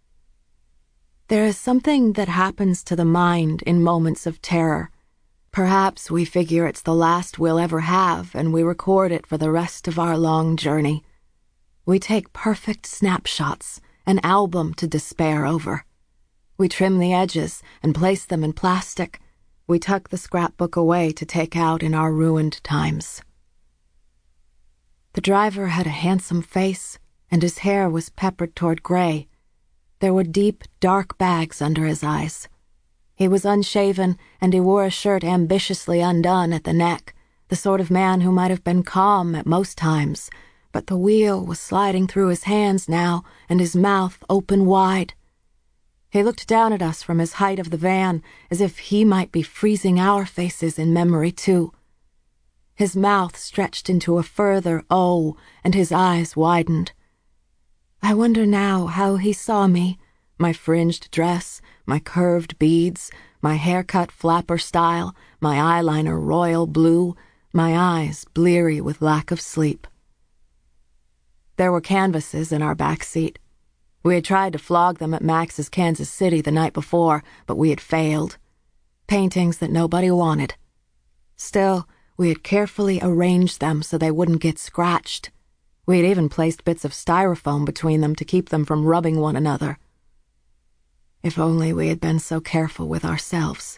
There is something that happens to the mind in moments of terror. Perhaps we figure it's the last we'll ever have, and we record it for the rest of our long journey. We take perfect snapshots, an album to despair over. We trim the edges and place them in plastic. We tuck the scrapbook away to take out in our ruined times. The driver had a handsome face, and his hair was peppered toward gray. There were deep, dark bags under his eyes. He was unshaven, and he wore a shirt ambitiously undone at the neck, the sort of man who might have been calm at most times, but the wheel was sliding through his hands now, and his mouth open wide. He looked down at us from his height of the van, as if he might be freezing our faces in memory, too. His mouth stretched into a further O, and his eyes widened. I wonder now how he saw me, my fringed dress, my curved beads, my haircut flapper style, my eyeliner royal blue, my eyes bleary with lack of sleep. There were canvases in our back seat. We had tried to flog them at Max's Kansas City the night before, but we had failed. Paintings that nobody wanted. Still, we had carefully arranged them so they wouldn't get scratched. We had even placed bits of styrofoam between them to keep them from rubbing one another. If only we had been so careful with ourselves.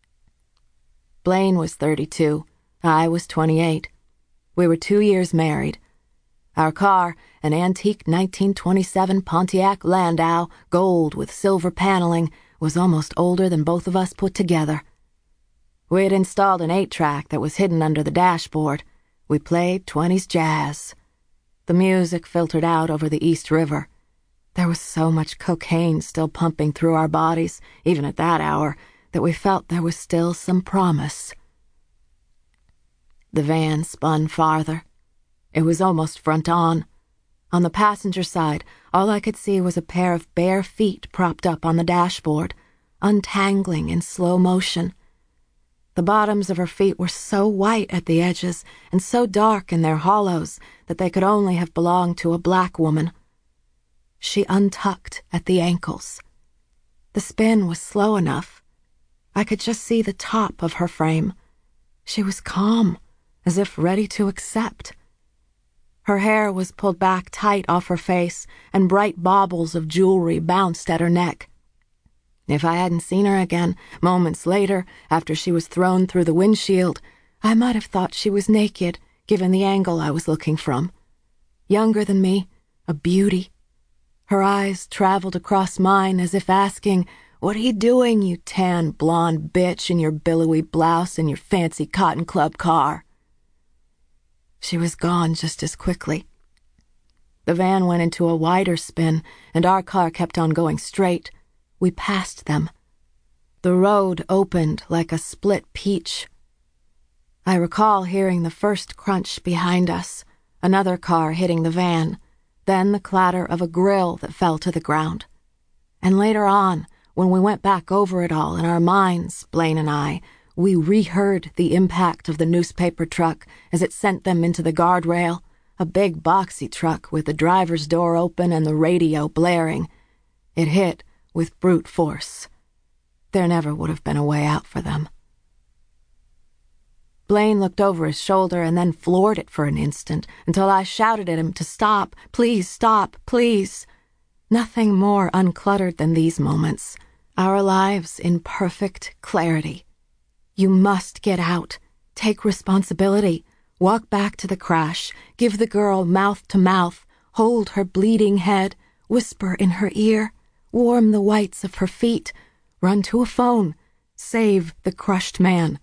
Blaine was thirty-two. I was twenty-eight. We were two years married. Our car, an antique nineteen twenty-seven Pontiac Landau, gold with silver paneling, was almost older than both of us put together. We had installed an eight-track that was hidden under the dashboard. We played twenties jazz. The music filtered out over the East River. There was so much cocaine still pumping through our bodies, even at that hour, that we felt there was still some promise. The van spun farther. It was almost front on. On the passenger side, all I could see was a pair of bare feet propped up on the dashboard, untangling in slow motion. The bottoms of her feet were so white at the edges and so dark in their hollows that they could only have belonged to a black woman. She untucked at the ankles. The spin was slow enough. I could just see the top of her frame. She was calm, as if ready to accept. Her hair was pulled back tight off her face, and bright baubles of jewelry bounced at her neck. If I hadn't seen her again, moments later, after she was thrown through the windshield, I might have thought she was naked, given the angle I was looking from. Younger than me, a beauty. Her eyes traveled across mine as if asking, What are you doing, you tan, blonde bitch in your billowy blouse and your fancy cotton club car? She was gone just as quickly. The van went into a wider spin, and our car kept on going straight. We passed them. The road opened like a split peach. I recall hearing the first crunch behind us, another car hitting the van, then the clatter of a grill that fell to the ground. And later on, when we went back over it all in our minds, Blaine and I, we reheard the impact of the newspaper truck as it sent them into the guardrail, a big boxy truck with the driver's door open and the radio blaring. It hit with brute force. There never would have been a way out for them. Blaine looked over his shoulder and then floored it for an instant until I shouted at him to stop. Please stop, please. Nothing more uncluttered than these moments. Our lives in perfect clarity. You must get out. Take responsibility. Walk back to the crash. Give the girl mouth to mouth. Hold her bleeding head. Whisper in her ear. Warm the whites of her feet. Run to a phone. Save the crushed man.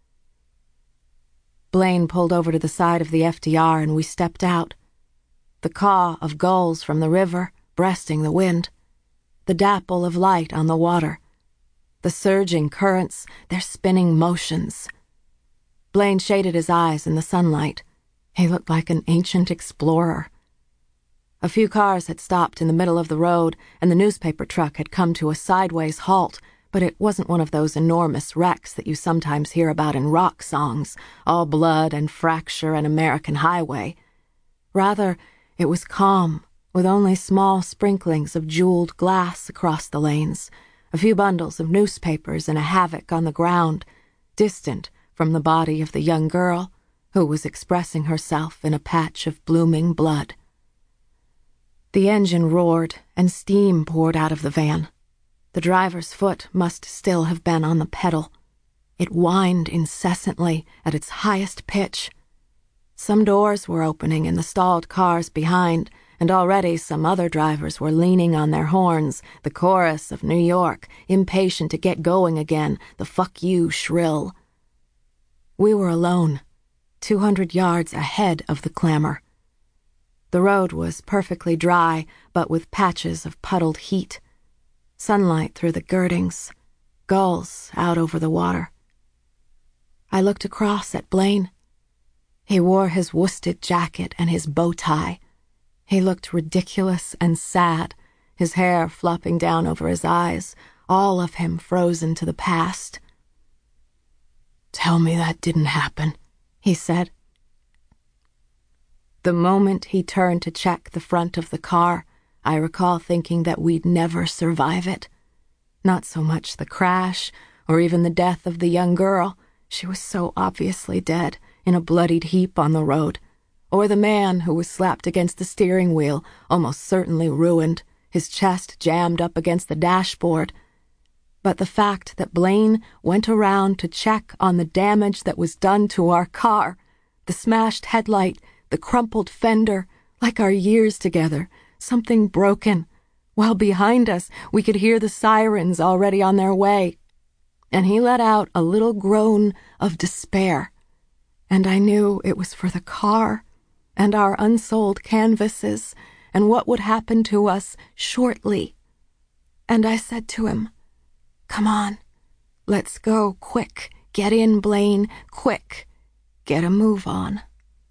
Blaine pulled over to the side of the F D R and we stepped out. The caw of gulls from the river, breasting the wind. The dapple of light on the water. The surging currents, their spinning motions. Blaine shaded his eyes in the sunlight. He looked like an ancient explorer. A few cars had stopped in the middle of the road, and the newspaper truck had come to a sideways halt, but it wasn't one of those enormous wrecks that you sometimes hear about in rock songs, all blood and fracture and American highway. Rather, it was calm, with only small sprinklings of jeweled glass across the lanes, a few bundles of newspapers and a havoc on the ground, distant from the body of the young girl, who was expressing herself in a patch of blooming blood. The engine roared, and steam poured out of the van. The driver's foot must still have been on the pedal. It whined incessantly at its highest pitch. Some doors were opening in the stalled cars behind, and already some other drivers were leaning on their horns, the chorus of New York, impatient to get going again, the fuck you shrill. We were alone, two hundred yards ahead of the clamor. The road was perfectly dry, but with patches of puddled heat. Sunlight through the girdings, gulls out over the water. I looked across at Blaine. He wore his worsted jacket and his bow tie. He looked ridiculous and sad, his hair flopping down over his eyes, all of him frozen to the past. "Tell me that didn't happen," he said. The moment he turned to check the front of the car, I recall thinking that we'd never survive it. Not so much the crash, or even the death of the young girl. She was so obviously dead, in a bloodied heap on the road. Or the man who was slapped against the steering wheel, almost certainly ruined, his chest jammed up against the dashboard. But the fact that Blaine went around to check on the damage that was done to our car, the smashed headlight, the crumpled fender, like our years together, something broken, while behind us we could hear the sirens already on their way. And he let out a little groan of despair, and I knew it was for the car and our unsold canvases and what would happen to us shortly. And I said to him, "Come on, let's go, quick, get in, Blaine, quick, get a move on."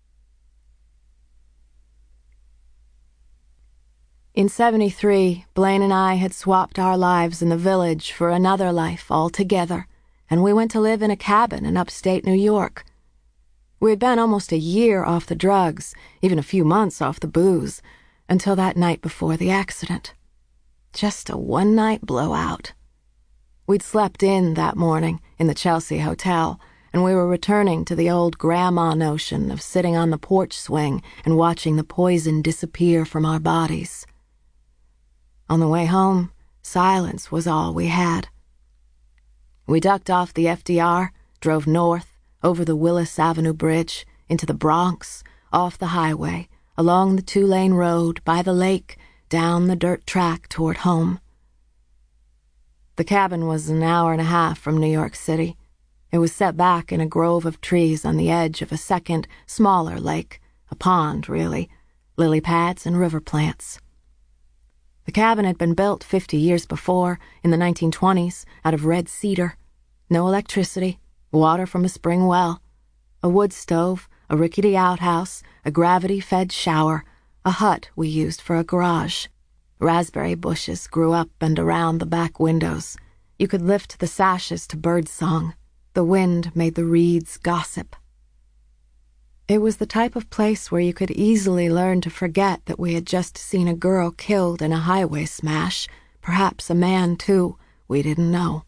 In seventy-three, Blaine and I had swapped our lives in the village for another life altogether, and we went to live in a cabin in upstate New York. We had been almost a year off the drugs, even a few months off the booze, until that night before the accident. Just a one-night blowout. We'd slept in that morning in the Chelsea Hotel, and we were returning to the old grandma notion of sitting on the porch swing and watching the poison disappear from our bodies. On the way home, silence was all we had. We ducked off the F D R, drove north, over the Willis Avenue Bridge, into the Bronx, off the highway, along the two-lane road, by the lake, down the dirt track toward home. The cabin was an hour and a half from New York City. It was set back in a grove of trees on the edge of a second, smaller lake, a pond, really, lily pads and river plants. The cabin had been built fifty years before, in the nineteen twenties, out of red cedar. No electricity, water from a spring well, a wood stove, a rickety outhouse, a gravity-fed shower, a hut we used for a garage. Raspberry bushes grew up and around the back windows. You could lift the sashes to birdsong. The wind made the reeds gossip. It was the type of place where you could easily learn to forget that we had just seen a girl killed in a highway smash, perhaps a man, too, we didn't know.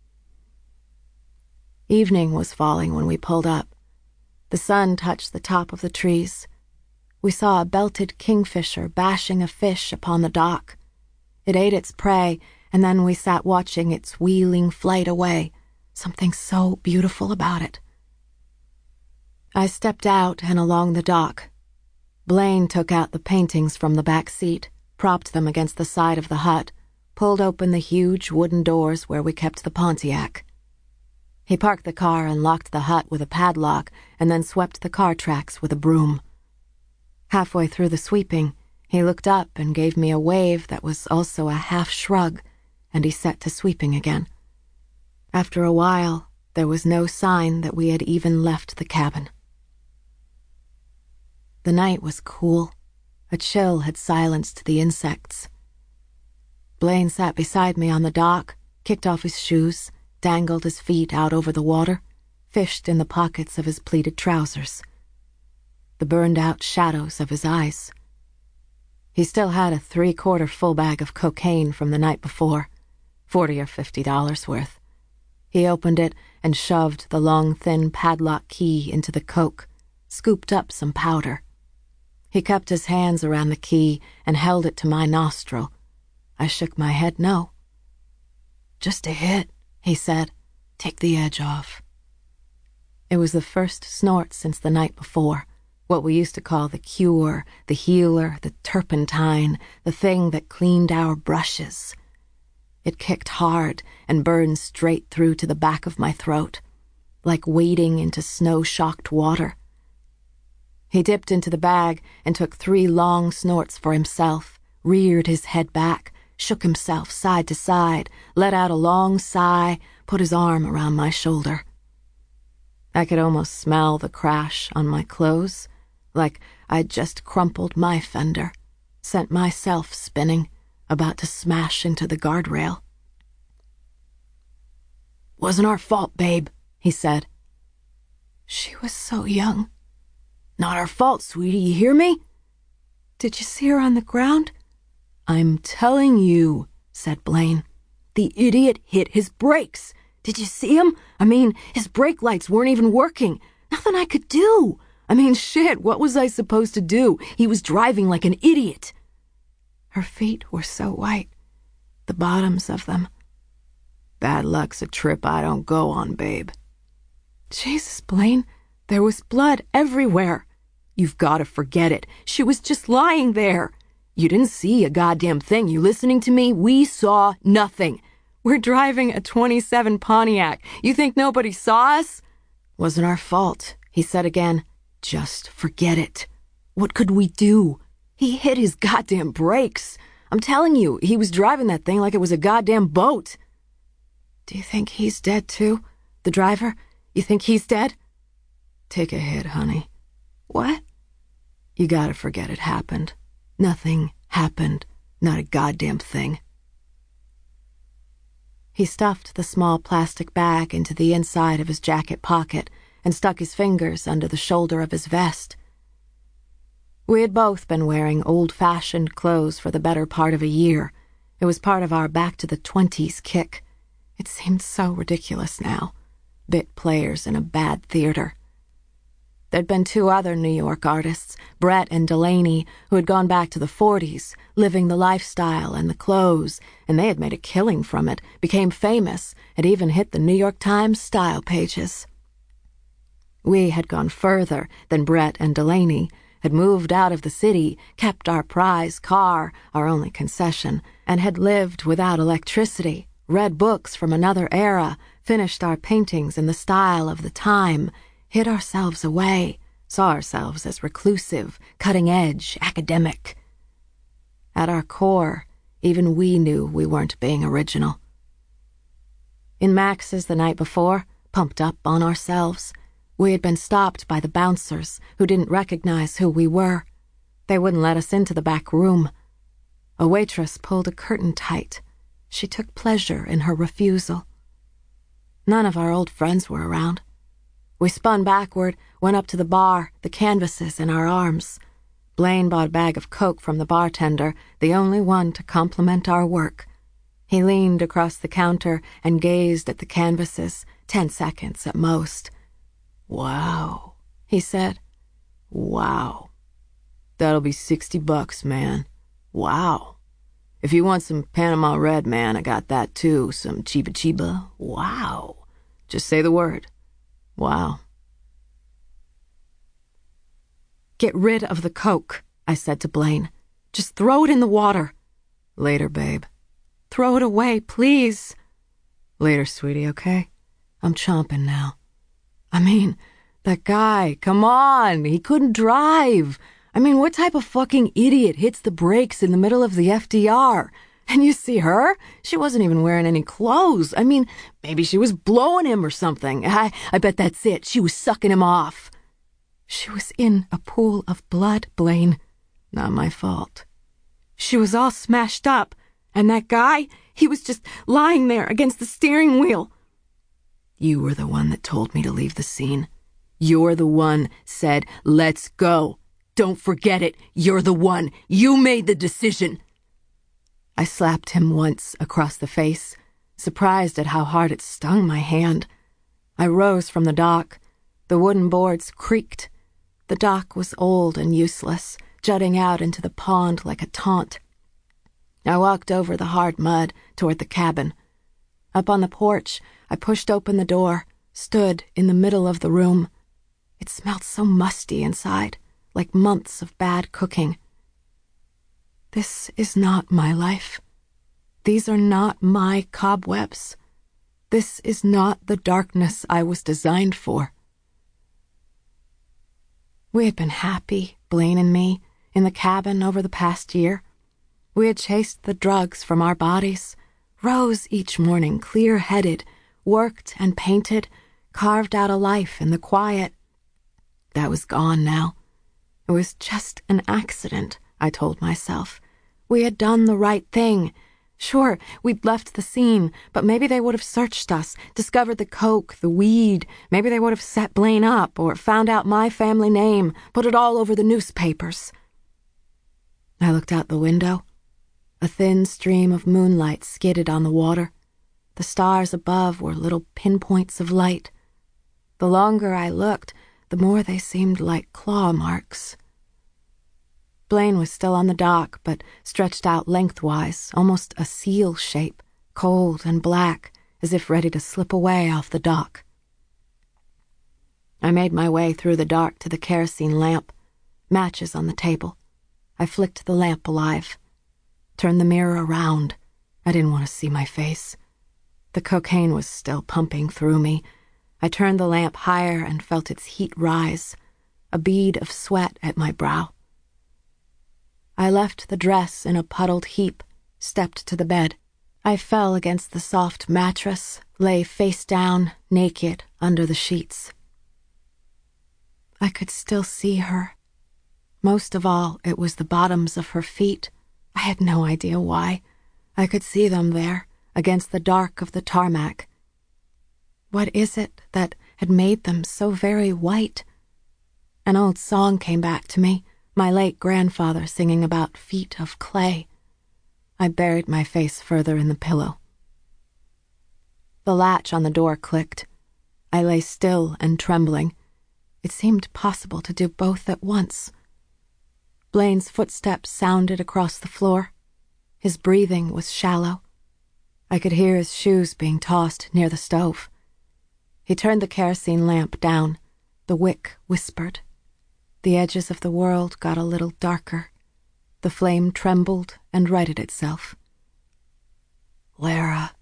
Evening was falling when we pulled up. The sun touched the top of the trees. We saw a belted kingfisher bashing a fish upon the dock. It ate its prey, and then we sat watching its wheeling flight away, something so beautiful about it. I stepped out and along the dock. Blaine took out the paintings from the back seat, propped them against the side of the hut, pulled open the huge wooden doors where we kept the Pontiac. He parked the car and locked the hut with a padlock and then swept the car tracks with a broom. Halfway through the sweeping, he looked up and gave me a wave that was also a half shrug, and he set to sweeping again. After a while, there was no sign that we had even left the cabin. The night was cool. A chill had silenced the insects. Blaine sat beside me on the dock, kicked off his shoes, dangled his feet out over the water, fished in the pockets of his pleated trousers. The burned-out shadows of his eyes. He still had a three-quarter full bag of cocaine from the night before, forty or fifty dollars worth. He opened it and shoved the long, thin padlock key into the coke, scooped up some powder. He cupped his hands around the key and held it to my nostril. I shook my head no. "Just a hit," he said. "Take the edge off." It was the first snort since the night before, what we used to call the cure, the healer, the turpentine, the thing that cleaned our brushes. It kicked hard and burned straight through to the back of my throat, like wading into snow-shocked water. He dipped into the bag and took three long snorts for himself, reared his head back, shook himself side to side, let out a long sigh, put his arm around my shoulder. I could almost smell the crash on my clothes, like I'd just crumpled my fender, sent myself spinning, about to smash into the guardrail. "Wasn't our fault, babe," he said. "She was so young." "Not our fault, sweetie, you hear me?" "Did you see her on the ground?" "I'm telling you," said Blaine. "The idiot hit his brakes. Did you see him? I mean, his brake lights weren't even working. Nothing I could do. I mean, shit, what was I supposed to do? He was driving like an idiot." Her feet were so white, the bottoms of them. "Bad luck's a trip I don't go on, babe." "Jesus, Blaine, there was blood everywhere." "You've got to forget it. She was just lying there. You didn't see a goddamn thing. You listening to me? We saw nothing. We're driving a twenty-seven Pontiac. You think nobody saw us?" "Wasn't our fault," he said again. "Just forget it. What could we do? He hit his goddamn brakes. I'm telling you, he was driving that thing like it was a goddamn boat." "Do you think he's dead too? The driver? You think he's dead?" "Take a hit, honey." "What?" "You gotta forget it happened. Nothing happened. Not a goddamn thing." He stuffed the small plastic bag into the inside of his jacket pocket and stuck his fingers under the shoulder of his vest. We had both been wearing old-fashioned clothes for the better part of a year. It was part of our back-to-the-twenties kick. It seemed so ridiculous now. Bit players in a bad theater. There'd been two other New York artists, Brett and Delaney, who had gone back to the forties, living the lifestyle and the clothes, and they had made a killing from it, became famous, had even hit the New York Times style pages. We had gone further than Brett and Delaney, had moved out of the city, kept our prize car, our only concession, and had lived without electricity, read books from another era, finished our paintings in the style of the time, hid ourselves away, saw ourselves as reclusive, cutting-edge, academic. At our core, even we knew we weren't being original. In Max's the night before, pumped up on ourselves, we had been stopped by the bouncers who didn't recognize who we were. They wouldn't let us into the back room. A waitress pulled a curtain tight. She took pleasure in her refusal. None of our old friends were around. We spun backward, went up to the bar, the canvases in our arms. Blaine bought a bag of Coke from the bartender, the only one to compliment our work. He leaned across the counter and gazed at the canvases, ten seconds at most. "Wow," he said. "Wow. That'll be sixty bucks, man. Wow. If you want some Panama Red, man, I got that too. Some Chiba Chiba. Wow. Just say the word. Wow." "Get rid of the Coke," I said to Blaine. "Just throw it in the water." "Later, babe." "Throw it away, please." "Later, sweetie, okay? I'm chomping now." I mean, that guy, come on, he couldn't drive. I mean, what type of fucking idiot hits the brakes in the middle of the F D R? And you see her? She wasn't even wearing any clothes. I mean, maybe she was blowing him or something. I, I bet that's it. She was sucking him off. She was in a pool of blood, Blaine. Not my fault. She was all smashed up. And that guy, he was just lying there against the steering wheel. You were the one that told me to leave the scene. You're the one said, let's go. Don't forget it. You're the one. You made the decision. I slapped him once across the face, surprised at how hard it stung my hand. I rose from the dock. The wooden boards creaked. The dock was old and useless, jutting out into the pond like a taunt. I walked over the hard mud toward the cabin. Up on the porch, I pushed open the door, stood in the middle of the room. It smelled so musty inside, like months of bad cooking. This is not my life. These are not my cobwebs. This is not the darkness I was designed for. We had been happy, Blaine and me, in the cabin over the past year. We had chased the drugs from our bodies, rose each morning clear-headed, worked and painted, carved out a life in the quiet. That was gone now. It was just an accident, I told myself. We had done the right thing. Sure, we'd left the scene, but maybe they would have searched us, discovered the coke, the weed. Maybe they would have set Blaine up or found out my family name, put it all over the newspapers. I looked out the window. A thin stream of moonlight skidded on the water. The stars above were little pinpoints of light. The longer I looked, the more they seemed like claw marks. Blaine was still on the dock, but stretched out lengthwise, almost a seal shape, cold and black, as if ready to slip away off the dock. I made my way through the dark to the kerosene lamp, matches on the table. I flicked the lamp alive. Turned the mirror around. I didn't want to see my face. The cocaine was still pumping through me. I turned the lamp higher and felt its heat rise, a bead of sweat at my brow. I left the dress in a puddled heap, stepped to the bed. I fell against the soft mattress, lay face down, naked, under the sheets. I could still see her. Most of all, it was the bottoms of her feet. I had no idea why. I could see them there, against the dark of the tarmac. What is it that had made them so very white? An old song came back to me, my late grandfather singing about feet of clay. I buried my face further in the pillow. The latch on the door clicked. I lay still and trembling. It seemed possible to do both at once. Blaine's footsteps sounded across the floor. His breathing was shallow. I could hear his shoes being tossed near the stove. He turned the kerosene lamp down. The wick whispered. The edges of the world got a little darker. The flame trembled and righted itself. "Lara,"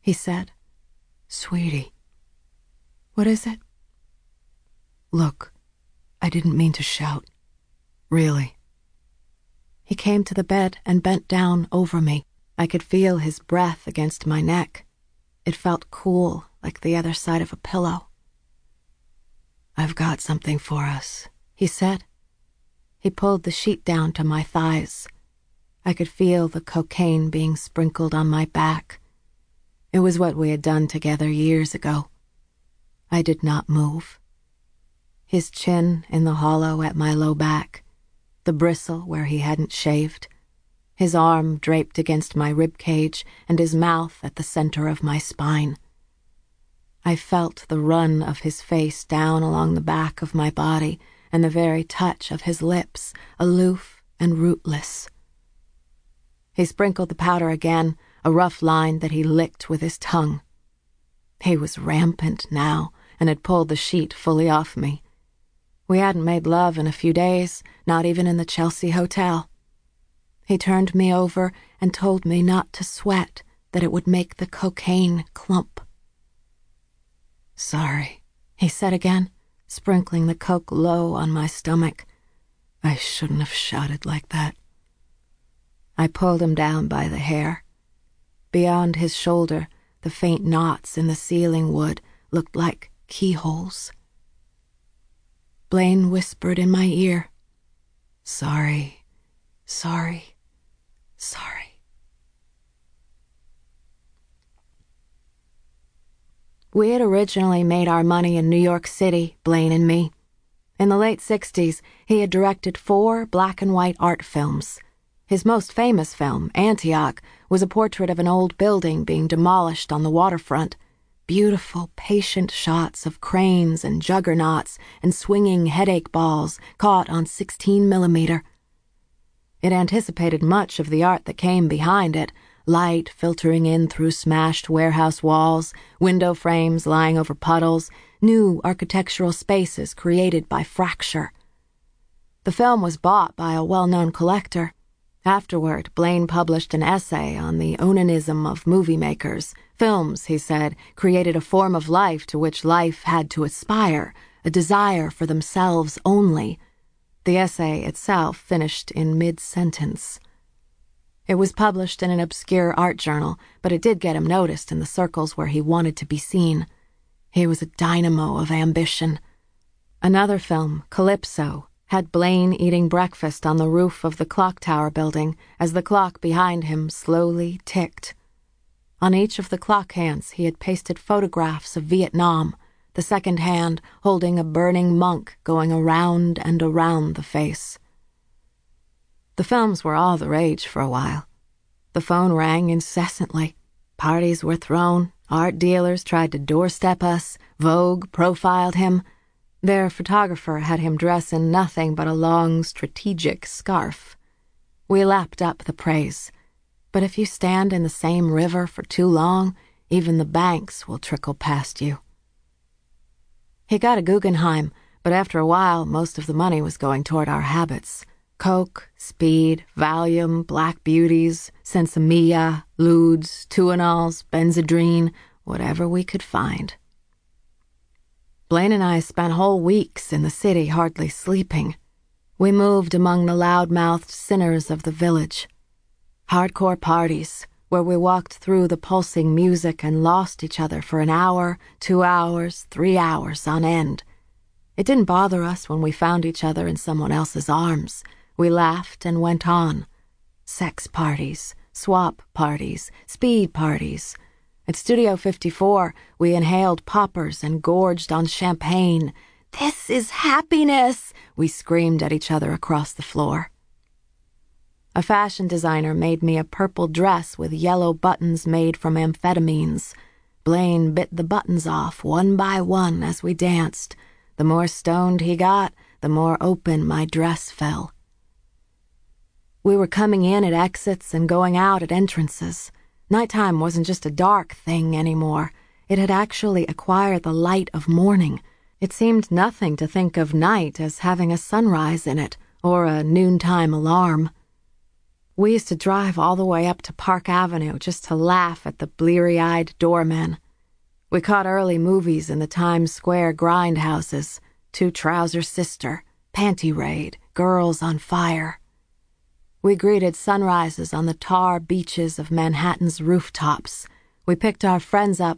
he said. "Sweetie." "What is it?" "Look, I didn't mean to shout. Really." He came to the bed and bent down over me. I could feel his breath against my neck. It felt cool, like the other side of a pillow. "I've got something for us," he said. He pulled the sheet down to my thighs. I could feel the cocaine being sprinkled on my back. It was what we had done together years ago. I did not move. His chin in the hollow at my low back, the bristle where he hadn't shaved, his arm draped against my rib cage, and his mouth at the center of my spine. I felt the run of his face down along the back of my body, and the very touch of his lips, aloof and rootless. He sprinkled the powder again, a rough line that he licked with his tongue. He was rampant now, and had pulled the sheet fully off me. We hadn't made love in a few days, not even in the Chelsea Hotel. He turned me over and told me not to sweat, that it would make the cocaine clump. "Sorry," he said again, sprinkling the coke low on my stomach. "I shouldn't have shouted like that." I pulled him down by the hair. Beyond his shoulder, the faint knots in the ceiling wood looked like keyholes. Blaine whispered in my ear, "Sorry, sorry, sorry." We had originally made our money in New York City, Blaine and me. In the late sixties, he had directed four black and white art films. His most famous film, Antioch, was a portrait of an old building being demolished on the waterfront. Beautiful, patient shots of cranes and juggernauts and swinging headache balls caught on sixteen millimeter. It anticipated much of the art that came behind it, light filtering in through smashed warehouse walls, window frames lying over puddles, new architectural spaces created by fracture. The film was bought by a well-known collector. Afterward, Blaine published an essay on the onanism of movie makers. Films, he said, created a form of life to which life had to aspire, a desire for themselves only. The essay itself finished in mid-sentence. It was published in an obscure art journal, but it did get him noticed in the circles where he wanted to be seen. He was a dynamo of ambition. Another film, Calypso, had Blaine eating breakfast on the roof of the clock tower building as the clock behind him slowly ticked. On each of the clock hands he had pasted photographs of Vietnam, the second hand holding a burning monk going around and around the face. The films were all the rage for a while. The phone rang incessantly. Parties were thrown. Art dealers tried to doorstep us. Vogue profiled him. Their photographer had him dress in nothing but a long, strategic scarf. We lapped up the praise. But if you stand in the same river for too long, even the banks will trickle past you. He got a Guggenheim, but after a while, most of the money was going toward our habits. Coke, speed, Valium, Black Beauties, Sensimilla, Ludes, Tuinals, Benzedrine, whatever we could find. Blaine and I spent whole weeks in the city hardly sleeping. We moved among the loud-mouthed sinners of the village. Hardcore parties, where we walked through the pulsing music and lost each other for an hour, two hours, three hours on end. It didn't bother us when we found each other in someone else's arms. We laughed and went on. Sex parties, swap parties, speed parties. At Studio fifty-four, we inhaled poppers and gorged on champagne. "This is happiness!" we screamed at each other across the floor. A fashion designer made me a purple dress with yellow buttons made from amphetamines. Blaine bit the buttons off one by one as we danced. The more stoned he got, the more open my dress fell. We were coming in at exits and going out at entrances. Nighttime wasn't just a dark thing anymore. It had actually acquired the light of morning. It seemed nothing to think of night as having a sunrise in it, or a noontime alarm. We used to drive all the way up to Park Avenue just to laugh at the bleary-eyed doormen. We caught early movies in the Times Square grindhouses, Two Trouser Sister, Panty Raid, Girls on Fire. We greeted sunrises on the tar beaches of Manhattan's rooftops. We picked our friends up